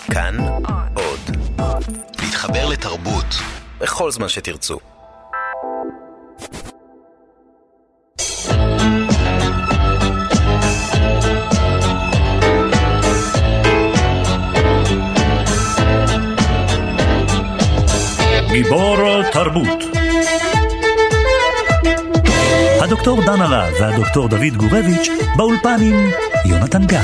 כאן עוד. להתחבר לתרבות בכל זמן שתרצו. גיבור תרבות. הדוקטור דן הרב והדוקטור דוד גורביץ' באולפן עם יונתן גת.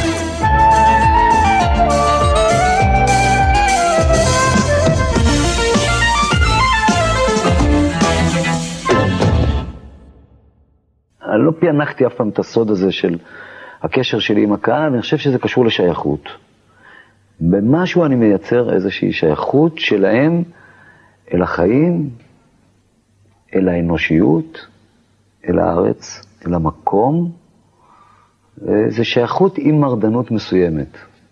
אני לא פיענחתי אף פעם את הסוד הזה של הקשר שלי עם הקהל, אני חושב שזה קשור לשייכות. במשהו אני מייצר איזושהי שייכות שלהם אל החיים, אל האנושיות, אל הארץ, אל המקום. זה שייכות עם מרדנות מסוימת.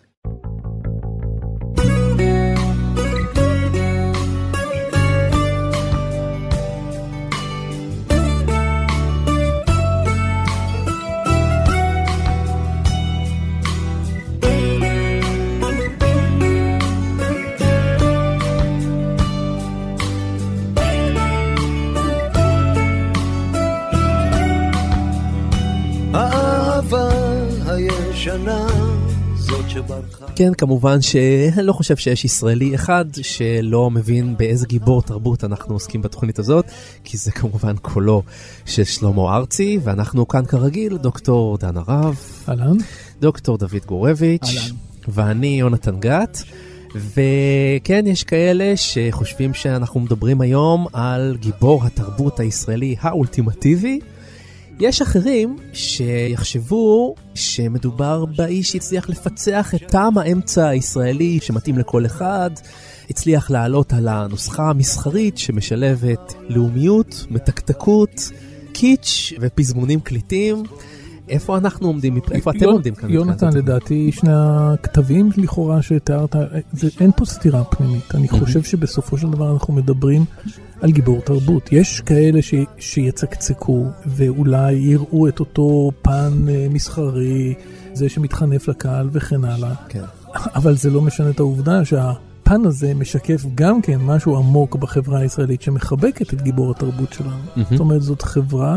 כן, כמובן שאני לא חושב שיש ישראלי אחד שלא מבין באיזה גיבור תרבות אנחנו עוסקים בתוכנית הזאת, כי זה כמובן קולו של שלמה ארצי, ואנחנו כאן כרגיל, דוקטור דן הרב, אלן, דוקטור דוד גורביץ', אלן, ואני יונתן גת. וכן, יש כאלה שחושבים שאנחנו מדברים היום על גיבור התרבות הישראלי האולטימטיבי. יש אחרים שיחשבו שמדובר באיש שהצליח לפצח את טעם האמצע הישראלי שמתאים לכל אחד, הצליח לעלות על הנוסחה המסחרית שמשלבת לאומיות, מתקתקות, קיץ' ופזמונים קליטים. איפה אנחנו עומדים? איפה אתם עומדים כאן? יונתן, לדעתי, שני הכתבים לכאורה שתיארת, אין פה סתירה פנימית. אני חושב שבסופו של דבר אנחנו מדברים על גיבור תרבות. יש כאלה שיצקצקו ואולי יראו את אותו פן מסחרי, זה שמתחנף לקהל וכן הלאה. כן. אבל זה לא משנה את העובדה שהפן הזה משקף גם כן משהו עמוק בחברה הישראלית שמחבקת את גיבור התרבות שלנו. זאת אומרת, זאת חברה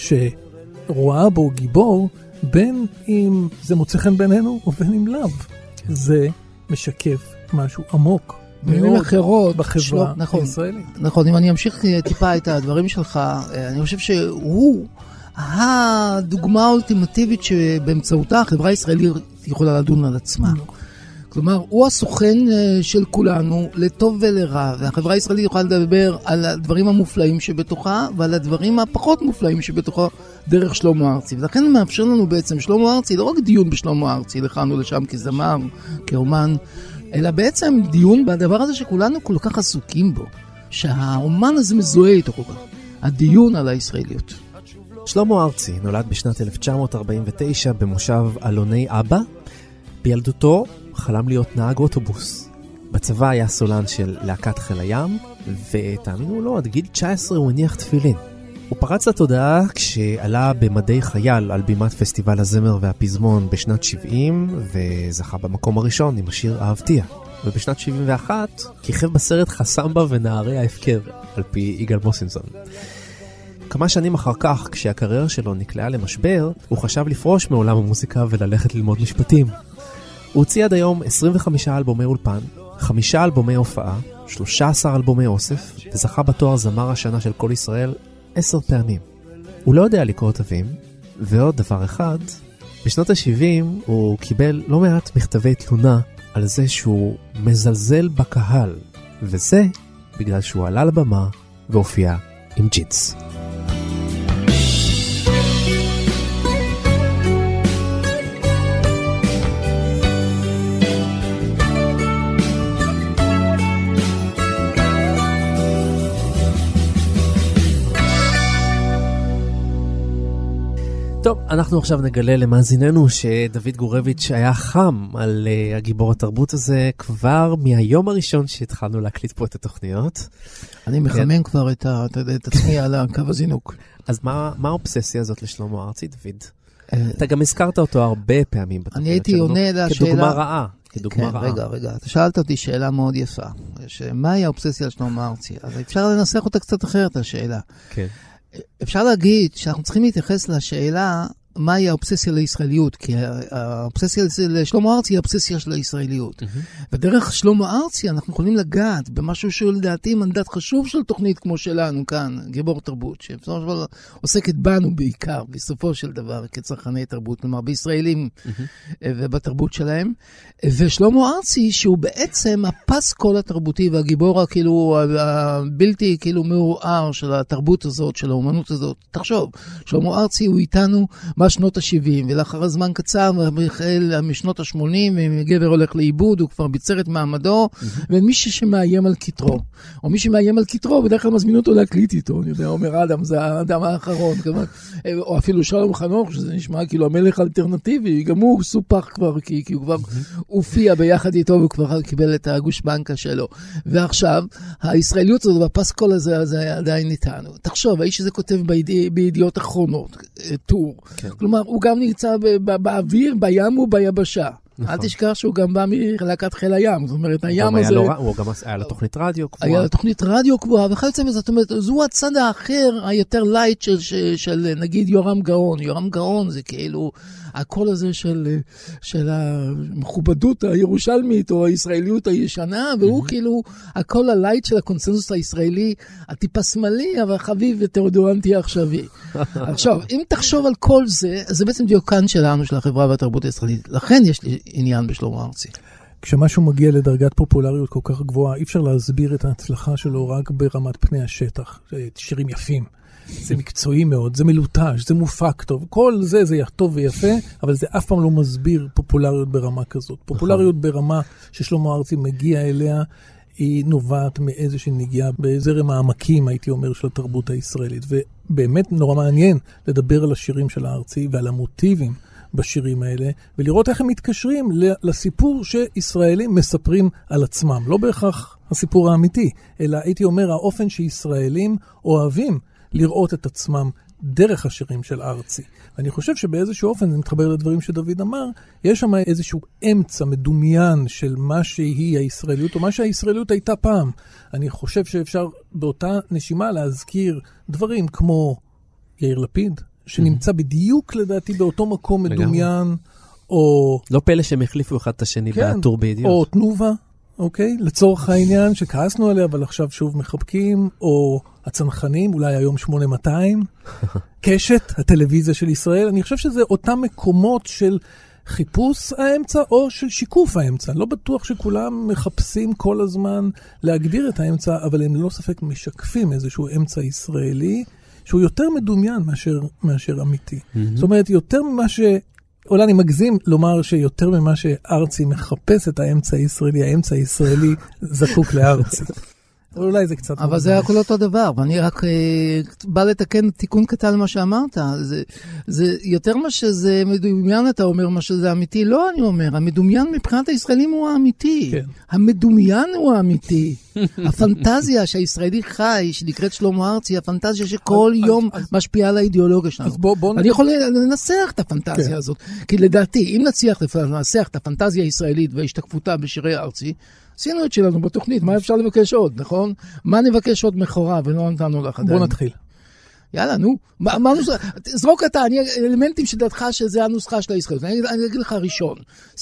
רואה בו גיבור, בין אם זה מוצא חן בינינו או בין אם לאו. זה משקף משהו עמוק מאוד אחרות בחברה הישראלית. נכון, אם אני אמשיך טיפה את הדברים שלך, אני חושב שהוא הדוגמה האולטימטיבית שבאמצעותה החברה הישראלית יכולה לדון על עצמה. כלומר, הוא הסוכן של כולנו, לטוב ולרע, והחברה הישראלית יכולה לדבר על הדברים המופלאים שבתוכה, ועל הדברים הפחות מופלאים שבתוכה דרך שלמה ארצי. ולכן הוא מאפשר לנו בעצם שלמה ארצי, לא רק דיון בשלמה ארצי, לכאן ולשם כזמר, כאומן, אלא בעצם דיון בדבר הזה שכולנו כל כך עסוקים בו, שהאומן הזה מזוהה איתו כל כך, הדיון על הישראליות. שלמה ארצי נולד בשנת 1949 במושב אלוני אבא. בילדותו חלם להיות נהג אוטובוס. בצבא היה סולן של להקת חיל הים, ותאמינו לו, עד גיל 19 הוא הניח תפילין. הוא פרץ לתודעה כשעלה במדי חייל על בימת פסטיבל הזמר והפזמון בשנת 70, וזכה במקום הראשון עם השיר אהבתיה. ובשנת 71 כיכב בסרט חסמבה ונערי ההפקר, על פי יגאל מוסינסון. כמה שנים אחר כך, כשהקריירה שלו נקלעה למשבר, הוא חשב לפרוש מעולם המוזיקה וללכת ללמוד משפטים. הוא הוציא עד היום 25 אלבומי אולפן, 5 אלבומי הופעה, 13 אלבומי אוסף, וזכה בתואר זמר השנה של כל ישראל 10 פעמים. הוא לא יודע לקרוא תווים, ועוד דבר אחד, בשנות ה-70 הוא קיבל לא מעט מכתבי תלונה על זה שהוא מזלזל בקהל, וזה בגלל שהוא עלה לבמה והופיע עם ג'ינס. טוב, אנחנו עכשיו נגלה למאזיננו שדוד גורביץ' היה חם על הגיבור התרבות הזה כבר מהיום הראשון שהתחלנו להקליט פה את התוכניות. אני מחמם כבר את עצמי על הקו הזינוק. אז מה האובססיה הזאת לשלמה ארצי, דוד? אתה גם הזכרת אותו הרבה פעמים בתוכניות שלנו, כדוגמה רעה. כדוגמה רעה. רגע, אתה שאלת אותי שאלה מאוד יפה, מהי האובססיה על שלמה ארצי? אז אפשר לנסח אותה קצת אחרת, השאלה. כן. אפשר להגיד שאנחנו צריכים להתייחס לשאלה מהי האובססיה לישראליות, כי האובססיה לשלמה ארצי היא האובססיה של הישראליות. ודרך שלמה ארצי אנחנו יכולים לגעת במשהו שלדעתי מנדט חשוב של תוכנית כמו שלנו כאן, גיבור תרבות, שבסופו של דבר עוסקת בנו בעיקר, בסופו של דבר כצרכני תרבות, כלומר בישראלים ובתרבות שלהם. ושלמה ארצי שהוא בעצם הפסקול התרבותי והגיבור הבלתי מעורער של התרבות הזאת, של האומנות הזאת. תחשוב, שלמה ארצי הוא איתנו בשנות ה-70, ולאחר הזמן קצר, משנות ה-80, גבר הולך לאיבוד, הוא כבר ביצר את מעמדו, ומי שמאיים על כתרו, או מי שמאיים על כתרו, בדרך כלל מזמין אותו להקליט איתו, אני יודע, אומר אדם, זה האדם האחרון, או אפילו שלום חנוך, שזה נשמע כאילו המלך האלטרנטיבי, גם הוא סופח כבר, כי הוא כבר הופיע ביחד איתו, והוא כבר קיבל את הגושפנקה שלו. ועכשיו, הישראליות הזאת, בפסקול הזה עדיין איתנו. תחשוב, האיש הזה כותב בידיעות אחרונות, טור. כלומר, הוא גם נמצא באוויר, בים וביבשה. אל תשכח שהוא גם בא מלהקת חיל הים. זאת אומרת, הים הזה... הוא גם היה לתוכנית רדיו קבועה. היה לתוכנית רדיו קבועה, וכיוצא מזה, זאת אומרת, זו הצד האחר, היותר לייט של נגיד יורם גאון. יורם גאון זה כאילו הקול הזה של המכובדות הירושלמית, או הישראליות הישנה, והוא כאילו הקול הלייט של הקונסנזוס הישראלי, הטיפה שמאלי, אבל חביב וטרדורנטי העכשווי. עכשיו, אם תחשוב על כל זה, זה בעצם דיוקן שלנו, של החברה והתרבות הישראלית. לכן יש לי עניין בשלמה ארצי. כשמשהו מגיע לדרגת פופולריות כל כך גבוהה, אי אפשר להסביר את ההצלחה שלו רק ברמת פני השטח. שירים יפים. זה מקצועי מאוד, זה מלוטש, זה מופק טוב. כל זה טוב ויפה, אבל זה אף פעם לא מסביר פופולריות ברמה כזאת. פופולריות ברמה ששלמה ארצי מגיע אליה, היא נובעת מאיזושהי נגיעה בזרם העמקים, הייתי אומר, של התרבות הישראלית. ובאמת נורא מעניין לדבר על השירים של הארצי ועל המוטיבים בשירים האלה, ולראות איך הם מתקשרים לסיפור שישראלים מספרים על עצמם. לא בהכרח הסיפור האמיתי, אלא הייתי אומר, האופן שישראלים אוהבים לראות את עצמם דרך השירים של ארצי. ואני חושב שבאיזשהו אופן, זה מתחבר לדברים שדוד אמר, יש שם איזשהו אמצע מדומיין של מה שהיא הישראליות, או מה שהישראליות הייתה פעם. אני חושב שאפשר באותה נשימה להזכיר דברים כמו יאיר לפיד, שנמצא בדיוק לדעתי באותו מקום מדומיין, או... לא פלא שהם החליפו אחד את השני בטור בידיעות. או תנובה, אוקיי? לצורך העניין שכעסנו עליה, אבל עכשיו שוב מחבקים, או הצנחנים, אולי היום 8200, קשת, הטלוויזיה של ישראל. אני חושב שזה אותם מקומות של חיפוש האמצע, או של שיקוף האמצע. לא בטוח שכולם מחפשים כל הזמן להגדיר את האמצע, אבל הם לא ספק משקפים איזשהו אמצע ישראלי, שהוא יותר מדומיין מאשר אמיתי. זאת אומרת, יותר ממה אולי אני מגזים לומר שיותר ממה שארצי מחפש את האמצע הישראלי, האמצע הישראלי זקוק לארצי. אולי זה קצת... אבל זה הכל אותו דבר, ואני רק בא לתקן תיקון קטן למה שאמרת. זה יותר מה שזה מדומיין, אתה אומר מה שזה אמיתי. לא, אני אומר, המדומיין מבחינת הישראלים הוא האמיתי. כן. המדומיין הוא האמיתי. הפנטזיה שהישראלי חי, שנקראת שלמה ארצי, הפנטזיה שכל יום משפיעה על האידיאולוגיה שלנו. אני יכול לנסח את הפנטזיה הזאת. כי לדעתי, אם נצליח לנסח את הפנטזיה הישראלית והשתקפותה בשירי ארצי, עשינו את שלנו בתוכנית, מה אפשר לבקש עוד, נכון? מה נבקש עוד מחורה ולא נתנו לך עדיין? בוא נתחיל. יאללה, נו. זרוק אתה, אלמנטים שדעתך שזה הנוסחה של הישראליות. אני אגיד לך ראשון.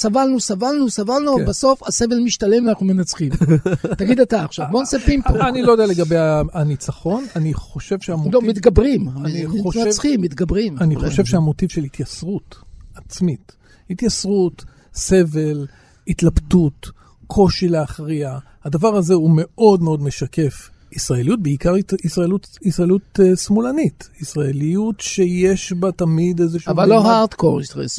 סבלנו, בסוף הסבל משתלם ואנחנו מנצחים. תגיד אתה עכשיו, בוא נעשה פימפו. אני לא יודע לגבי הניצחון, אני חושב שהמוטיב... לא, מתגברים. מתגברים. אני חושב שהמוטיב של התייסרות עצמית, התייסרות, סבל, התלבטות, קושי להכריע, הדבר הזה הוא מאוד מאוד משקף ישראליות, בעיקר ישראליות שמאלנית, ישראליות שיש בה תמיד איזשהו... אבל לא הארדקור,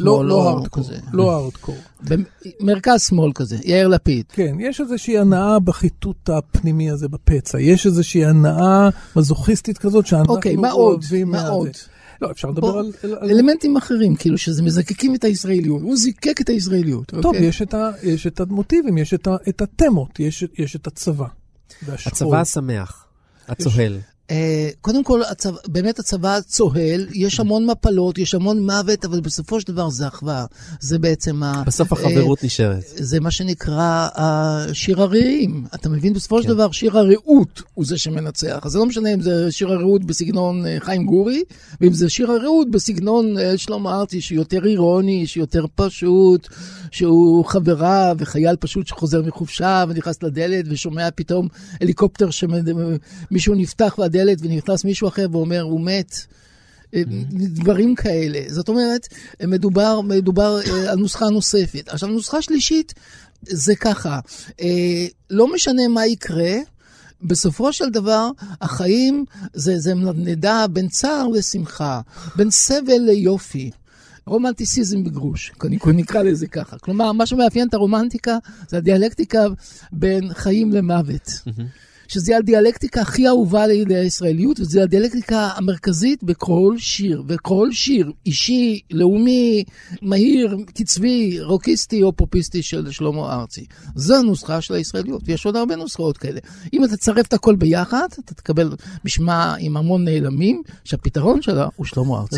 לא הארדקור. מרכז שמאל כזה, יאיר לפיד. כן, יש איזושהי הנאה בחיתות הפנימי הזה בפצע, יש איזושהי הנאה מזוכיסטית כזאת שאנחנו אוהבים. מה עוד? לא, אפשר לדבר על... אלמנטים אחרים, כאילו שזה מזקקים את הישראליות, הוא זיקק את הישראליות. טוב, יש את המוטיבים, יש את התמות, יש את הצבא. הצבא השמח, הצוהל. קודם כל, באמת הצבא צוהל, יש המון מפלות, יש המון מוות, אבל בסופו של דבר זה אחווה. זה בעצם בסוף החברות נשארת. זה מה שנקרא שיר הרעים. אתה מבין? בסופו של דבר שיר הרעות הוא זה שמנצח. אז זה לא משנה אם זה שיר הרעות בסגנון חיים גורי, ואם זה שיר הרעות בסגנון שלמה ארצי, שיותר אירוני, שיותר פשוט, שהוא חברה וחייל פשוט שחוזר מחופשה ונכנס לדלת ושומע פתאום הליקופטר שמישהו נפתח והדלת ונכנס מישהו אחר ואומר הוא מת. דברים כאלה. זאת אומרת, מדובר על נוסחה נוספת. עכשיו, נוסחה שלישית זה ככה. לא משנה מה יקרה, בסופו של דבר, החיים זה נדע בין צער לשמחה, בין סבל ליופי. רומנטיסיזם בגרוש, נקרא לזה ככה. כלומר, מה שמאפיין את הרומנטיקה זה הדיאלקטיקה בין חיים למוות. שזה הדיאלקטיקה הכי אהובה לישראליות, וזה הדיאלקטיקה המרכזית בכל שיר. וכל שיר אישי, לאומי, מהיר, קצבי, רוקיסטי או פופיסטי של שלמה ארצי. זו הנוסחה של הישראליות, ויש עוד הרבה נוסחאות כאלה. אם אתה תצרף את הכל ביחד, אתה תקבל משמע עם המון נעלמים, שהפתרון שלה הוא שלמה ארצי.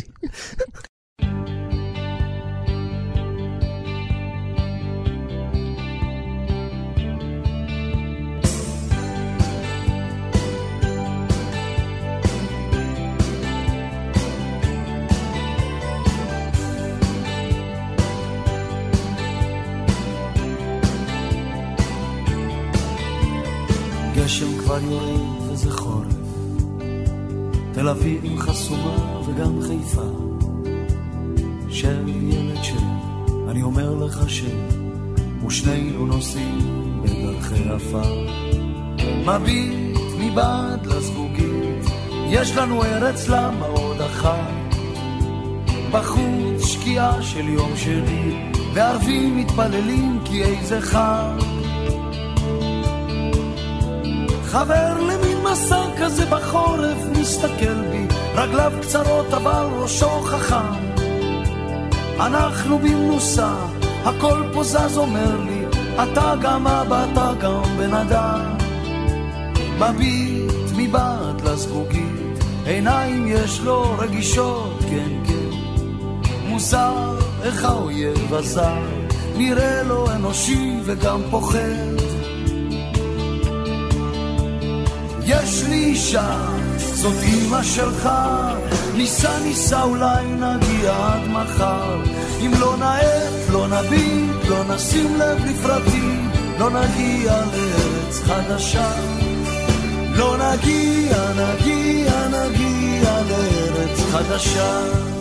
גשם כבר יורד וזה חורף, תל אביב חסומה וגם חיפה, של ילד אני אומר לך ושנינו נוסעים בדרכי עפר, מביט מבעד לזגוגית, יש לנו ארץ למה עוד אחת, בחוץ שקיעה של יום שני, וערבים מתפללים כי איזה חג, חבר למין מסע כזה בחורף מסתכל בי, רגליו קצרות אבל ראשו חכם, אנחנו במנוסה, הכל פה זז אומר לי, אתה גם אבא, אתה גם בן אדם, מביט מבעד לזגוגית, עיניים יש לו רגישות, כן כן, מוזר איך האויב הזר, נראה לו אנושי וגם פוחד, יש לי אישה, זאת אמא שלך, ניסה אולי נגיע עד מחר, אם לא נעט, לא נביט, לא נשים לב לפרטים, לא נגיע לארץ חדשה, לא נגיע לארץ חדשה.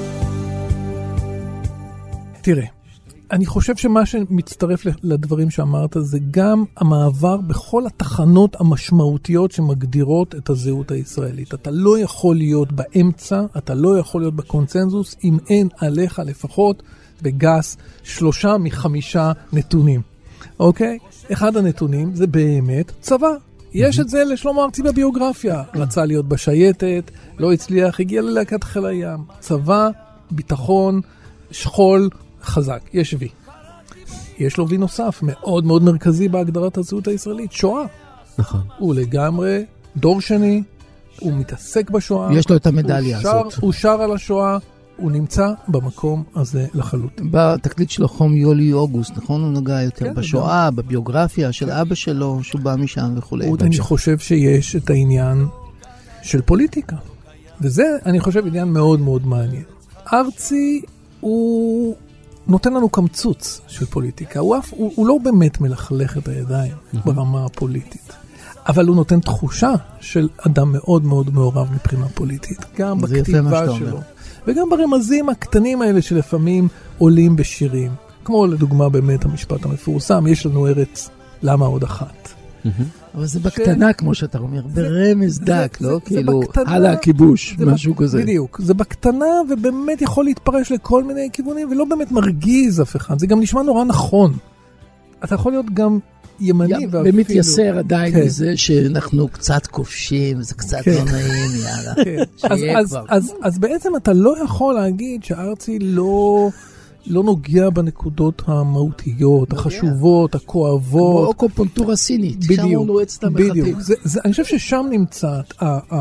תראה, אני חושב שמה שמצטרף לדברים שאמרת זה גם המעבר בכל התחנות המשמעותיות שמגדירות את הזהות הישראלית. אתה לא יכול להיות באמצע, אתה לא יכול להיות בקונצנזוס, אם אין עליך לפחות בגס 3 מ-5 נתונים. אוקיי? אחד הנתונים זה באמת צבא. יש את זה לשלמה ארצי בביוגרפיה. רצה להיות בשייטת, לא הצליח, הגיע ללהקת חיל הים. צבא, ביטחון, שכול, חזק, יש וי. יש לו וי נוסף, מאוד מאוד מרכזי בהגדרת הזהות הישראלית, שואה. נכון. הוא לגמרי דור שני, הוא מתעסק בשואה. יש לו את המדליה הזאת. הוא שר על השואה, הוא נמצא במקום הזה לחלוטין. בתקליט שלו חום יולי אוגוסט, נכון? הוא נגע יותר בשואה, בביוגרפיה של אבא שלו, שהוא בא משם וכו'. אני חושב שיש את העניין של פוליטיקה. וזה, אני חושב, עניין מאוד מאוד מעניין. ארצי הוא נותן לנו קמצוץ של פוליטיקה. הוא לא באמת מלכלך את הידיים ברמה הפוליטית. אבל הוא נותן תחושה של אדם מאוד מאוד מעורב מבחינה פוליטית. גם בכתיבה שלו. וגם ברמזים הקטנים האלה שלפעמים עולים בשירים. כמו לדוגמה באמת המשפט המפורסם, יש לנו ארץ, למה עוד אחת? אבל זה בקטנה, כמו שאתה אומר, ברמז דק, לא? כאילו, הלאה הכיבוש, משהו כזה. בדיוק, זה בקטנה ובאמת יכול להתפרש לכל מיני כיוונים, ולא באמת מרגיז אף אחד. זה גם נשמע נורא נכון. אתה יכול להיות גם ימני ואפילו... ומתייסר עדיין מזה שאנחנו קצת כובשים, זה קצת לא נעים, יאללה. אז בעצם אתה לא יכול להגיד שארצי לא נוגע בנקודות המהותיות, החשובות, הכואבות. כמו אוקופונטורה סינית. בדיוק. אני חושב ששם נמצא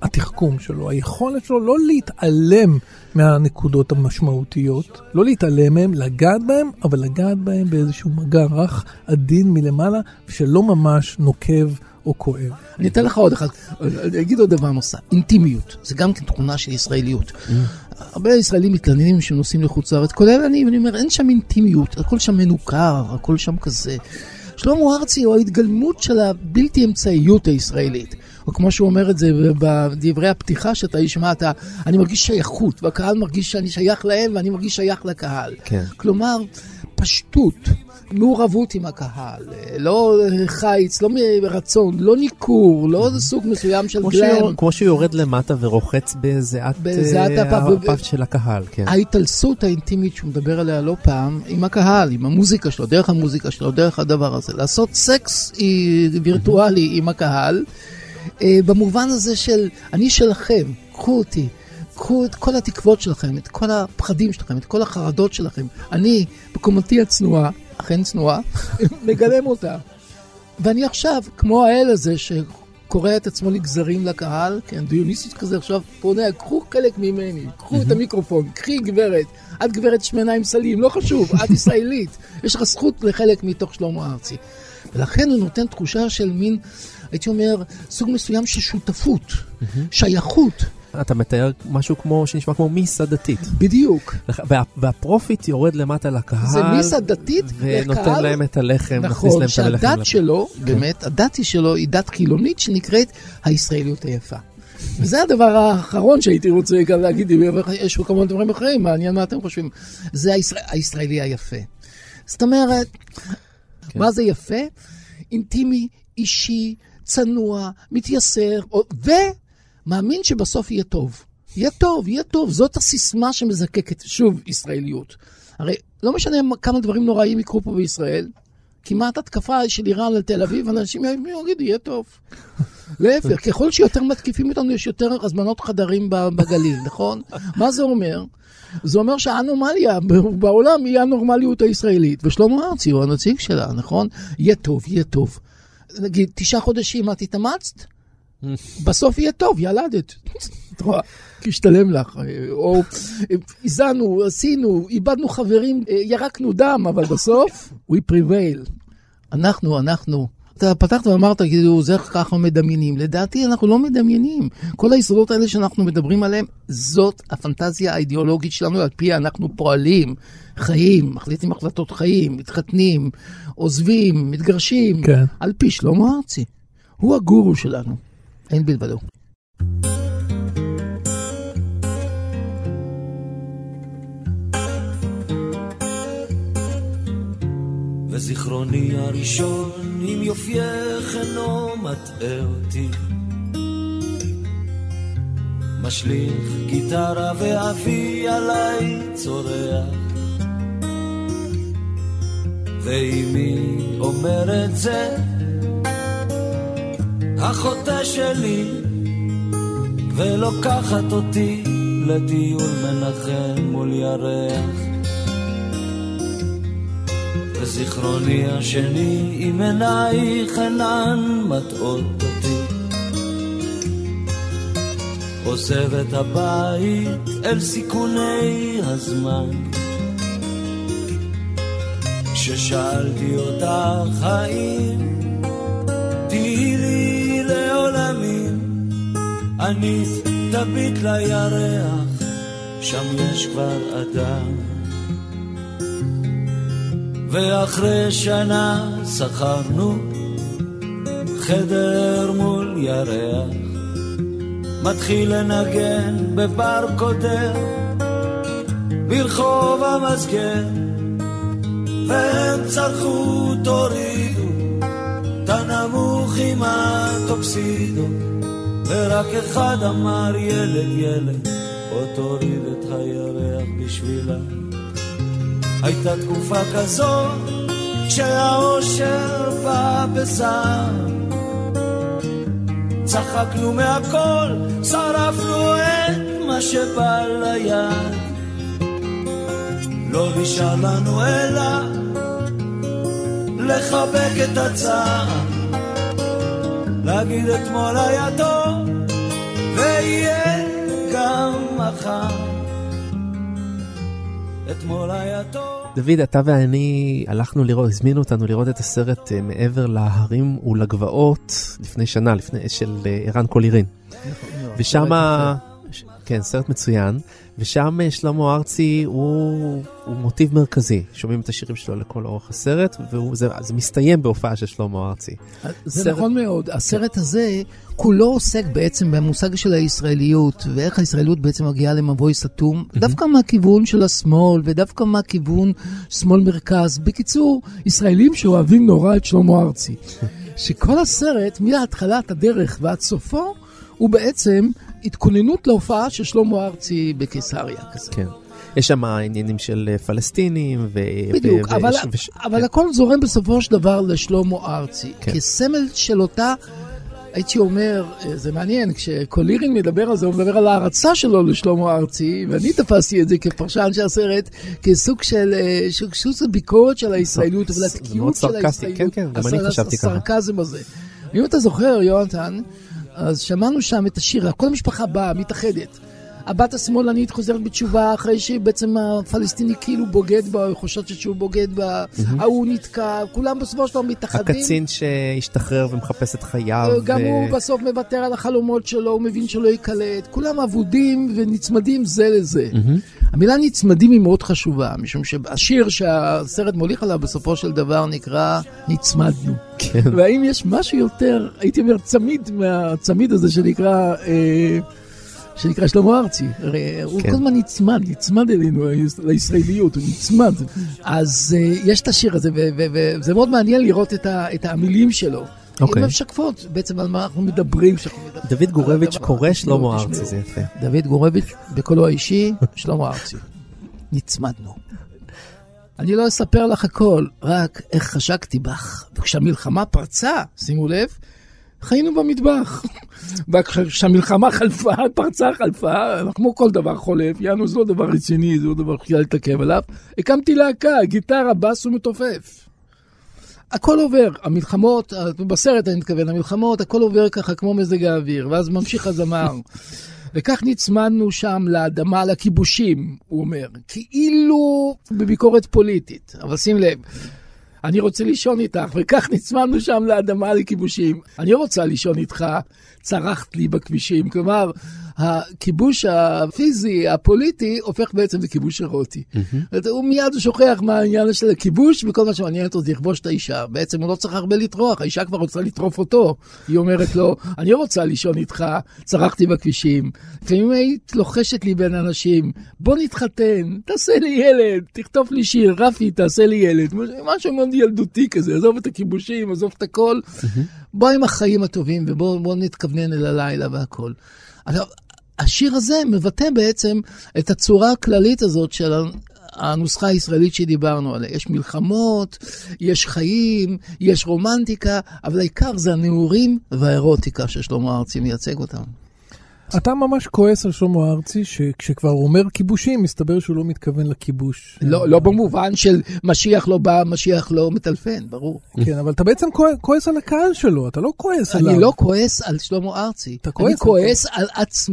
התחכום שלו, היכולת שלו לא להתעלם מהנקודות המשמעותיות, לא להתעלם מהם, לגעת בהם, אבל לגעת בהם באיזשהו מגע רך, עדין מלמעלה, שלא ממש נוקב או כואב. אני אתן לך עוד אחד, אני אגיד עוד דבר נוסף, אינטימיות, זה גם כן תכונה של ישראליות. הרבה ישראלים מתלוננים שנוסעים לחוץ לארץ, כולל אני אומר, אין שם אינטימיות, הכל שם מנוכר, הכל שם כזה. שלמה ארצי הוא ההתגלמות של הבלתי אמצעיות הישראלית. או כמו שהוא אומר את זה בדברי הפתיחה שאתה ישמעת, אני מרגיש שייכות, והקהל מרגיש שאני שייך להם, ואני מרגיש שייך לקהל. כן. כלומר, פשטות, מעורבות עם הקהל, לא חיץ, לא מרצון, לא ניכור, לא סוג מסוים של גלם. כמו שהוא יורד למטה ורוחץ בזיעת הפף של הקהל. כן. ההתעלסות האינטימית שהוא מדבר עליה לא פעם, עם הקהל, עם המוזיקה שלו, דרך המוזיקה שלו, דרך הדבר הזה. לעשות סקס וירטואלי עם הקהל, במובן הזה של אני שלכם, קחו אותי, קחו את כל התקוות שלכם, את כל הפחדים שלכם, את כל החרדות שלכם. אני, בקומתי הצנועה, אכן צנועה, מגלם אותה. ואני עכשיו, כמו האל הזה שקורא את עצמו לגזרים לקהל, כן, דיוניסוס כזה עכשיו פונה, קחו חלק ממני, קחו את המיקרופון, קחי גברת, את גברת שמנה עם סלים, לא חשוב, את ישראלית. יש לך זכות לחלק מתוך שלמה ארצי. ולכן הוא נותן תחושה של מין, הייתי אומר, סוג מסוים של שותפות, שייכות. אתה מתאר משהו כמו, שנשמע כמו מיסה דתית. בדיוק. והפרופיט יורד למטה לקהל. זה מיסה דתית ונותן להם את הלחם. נכון, שהדת שלו, באמת, הדת שלו היא דת חילונית שנקראת הישראליות היפה. וזה הדבר האחרון שהייתי רוצה להגיד, יש פה כמובן דברים אחרים, מעניין מה אתם חושבים. זה הישראלי היפה. זאת אומרת, מה זה יפה? אינטימי, אישי, צנוע, מתייסר, ומאמין שבסוף יהיה טוב. יהיה טוב, יהיה טוב. זאת הסיסמה שמזקקת, שוב, ישראליות. הרי לא משנה כמה דברים נוראים יקרו פה בישראל, כמעט התקפה של איראן על תל אביב, אנשים יגידו, יהיה טוב. להפך, ככל שיותר מתקיפים אותנו, יש יותר הזמנות חדרים בגליל, נכון? מה זה אומר? זה אומר שהאנומליה בעולם היא הנורמליות הישראלית, ושלמה ארצי הוא הנציג שלה, נכון? יהיה טוב, יהיה טוב. נגיד, 9 חודשים את התאמצת, בסוף יהיה טוב, ילדת. כשתלם לך. או איזנו, עשינו, איבדנו חברים, ירקנו דם, אבל בסוף, we prevail. אנחנו. אתה פתחת ואמרת, כאילו, זה ככה מדמיינים. לדעתי, אנחנו לא מדמיינים. כל היסודות האלה שאנחנו מדברים עליהם, זאת הפנטזיה האידיאולוגית שלנו, על פי אנחנו פועלים, חיים, מחליטים החלטות חיים, מתחתנים, עוזבים, מתגרשים, כן. על פי שלמה ארצי. הוא הגורו שלנו. אין בלבדו. וזיכרוני הראשון עם יופייך אינו מטעה אותי, משליך גיטרה ואבי עליי צורח, ואמי אומרת זה החוטא שלי, ולוקחת אותי לטיול מנחם מול ירח. וזיכרוני השני עם עינייך אינן מטעות אותי, עוזב את הבית אל סיכוני הזמן. כששאלתי אותך האם תהי לי לעולמים, אני תביט לירח, שם יש כבר אדם. ואחרי שנה שכרנו חדר מול ירח, מתחיל לנגן בבר קודר ברחוב המסגר, והם צרחו תורידו תנמוך עם הטוקסידו, ורק אחד אמר ילד או תוריד את הירח בשבילה. הייתה תקופה כזו כשהאושר בא בזעם, צחקנו מהכל, שרפנו את מה שבא ליד, לא נשאר לנו אלא לחבק את הצער, להגיד אתמול היה טוב אתמול היה טוב. דוד, אתה ואני הלכנו לראות, הזמינו אותנו לראות את הסרט מעבר להרים ולגבעות לפני שנה, של ערן קולירין. ושם, כן, סרט מצוין, ושם שלמה ארצי הוא מוטיב מרכזי. שומעים את השירים שלו לכל אורך הסרט, וזה מסתיים בהופעה של שלמה ארצי. זה נכון מאוד. הסרט הזה כולו עוסק בעצם במושג של הישראליות, ואיך הישראליות בעצם מגיעה למבוי סתום, דווקא מהכיוון של השמאל, ודווקא מהכיוון שמאל מרכז. בקיצור, ישראלים שאוהבים נורא את שלמה ארצי. שכל הסרט, מהתחלת הדרך ועד סופו, הוא בעצם התכוננות להופעה של שלמה ארצי בקיסריה כזה. כן. יש שם עניינים של פלסטינים בדיוק, אבל הכל זורם בסופו של דבר לשלמה ארצי. כסמל של אותה, הייתי אומר, זה מעניין, כשקולירין מדבר על זה, הוא מדבר על ההרצה שלו לשלמה ארצי, ואני תפסתי את זה כפרשן של הסרט, כסוג של ביקורת של הישראליות, אבל התקיעות של הישראליות. כן, כן, גם אני חשבתי ככה. הסרקזם הזה. אם אתה זוכר, יונתן, אז שמענו שם את השיר, כל המשפחה באה, מתאחדת. הבת השמאלנית חוזרת בתשובה, אחרי שבעצם הפלסטיני כאילו בוגד בה, או חושבת שהוא בוגד בה, הוא נתקע, כולם בסופו שלו מתאחדים. הקצין שהשתחרר ומחפש את חייו. גם הוא בסוף מוותר על החלומות שלו, הוא מבין שלא יקלט. כולם עבודים ונצמדים זה לזה. המילה נצמדים היא מאוד חשובה, משום שהשיר שהסרט מוליך עליו בסופו של דבר נקרא נצמדנו. והאם יש משהו יותר, הייתי אומר, צמיד מהצמיד הזה שנקרא שלמה ארצי. הוא כל הזמן נצמד אלינו, לישראליות, הוא נצמד. אז יש את השיר הזה, וזה מאוד מעניין לראות את המילים שלו. הן משקפות בעצם על מה אנחנו מדברים. דוד גורביץ' קורא שלמה ארצי, זה יפה. דוד גורביץ' בקולו האישי, שלמה ארצי. נצמדנו. אני לא אספר לך הכל, רק איך חשקתי בך. וכשהמלחמה פרצה, שימו לב, חיינו במטבח. וכשהמלחמה פרצה חלפה, כמו כל דבר חולף, יענו זה לא דבר רציני, זה לא דבר שכדאי להתעכב עליו, הקמתי להקה, גיטרה, בס ומתופף. הכל עובר, המלחמות, בסרט אני מתכוון, המלחמות, הכל עובר ככה כמו מזג האוויר, ואז ממשיך הזמר. וכך נצמדנו שם לאדמה, לכיבושים, הוא אומר, כאילו בביקורת פוליטית. אבל שים לב, אני רוצה לישון איתך, וכך נצמדנו שם לאדמה לכיבושים. אני רוצה לישון איתך, צרחת לי בכבישים. כלומר, הכיבוש הפיזי, הפוליטי, הופך בעצם לכיבוש אירוטי. הוא מיד שוכח מה העניין של הכיבוש, וכל מה שמעניין אותו זה לכבוש את האישה. בעצם הוא לא צריך הרבה לטרוח, האישה כבר רוצה לטרוף אותו. היא אומרת לו, אני רוצה לישון איתך, צרחתי בכבישים. לפעמים היית לוחשת לי בין אנשים, בוא נתחתן, תעשה לי ילד, תכתוב לי שיר, רפי, תעשה לי ילד. משהו מאוד ילדותי כזה, עזוב את הכיבושים, עזוב את הכל. בוא עם החיים הטובים, ובוא נתכוונן אל הלילה והכל. עכשיו, השיר הזה מבטא בעצם את הצורה הכללית הזאת של הנוסחה הישראלית שדיברנו עליה. יש מלחמות, יש חיים, יש רומנטיקה, אבל העיקר זה הנעורים והאירוטיקה ששלמה ארצי מייצג אותם. אתה ממש כועס על שלמה ארצי, שכשכבר הוא אומר כיבושים, מסתבר שהוא לא מתכוון לכיבוש. לא במובן של משיח לא בא, משיח לא מטלפן, ברור. כן, אבל אתה בעצם כועס על הקהל שלו, אתה לא כועס עליו. אני לא כועס על שלמה ארצי, אני כועס על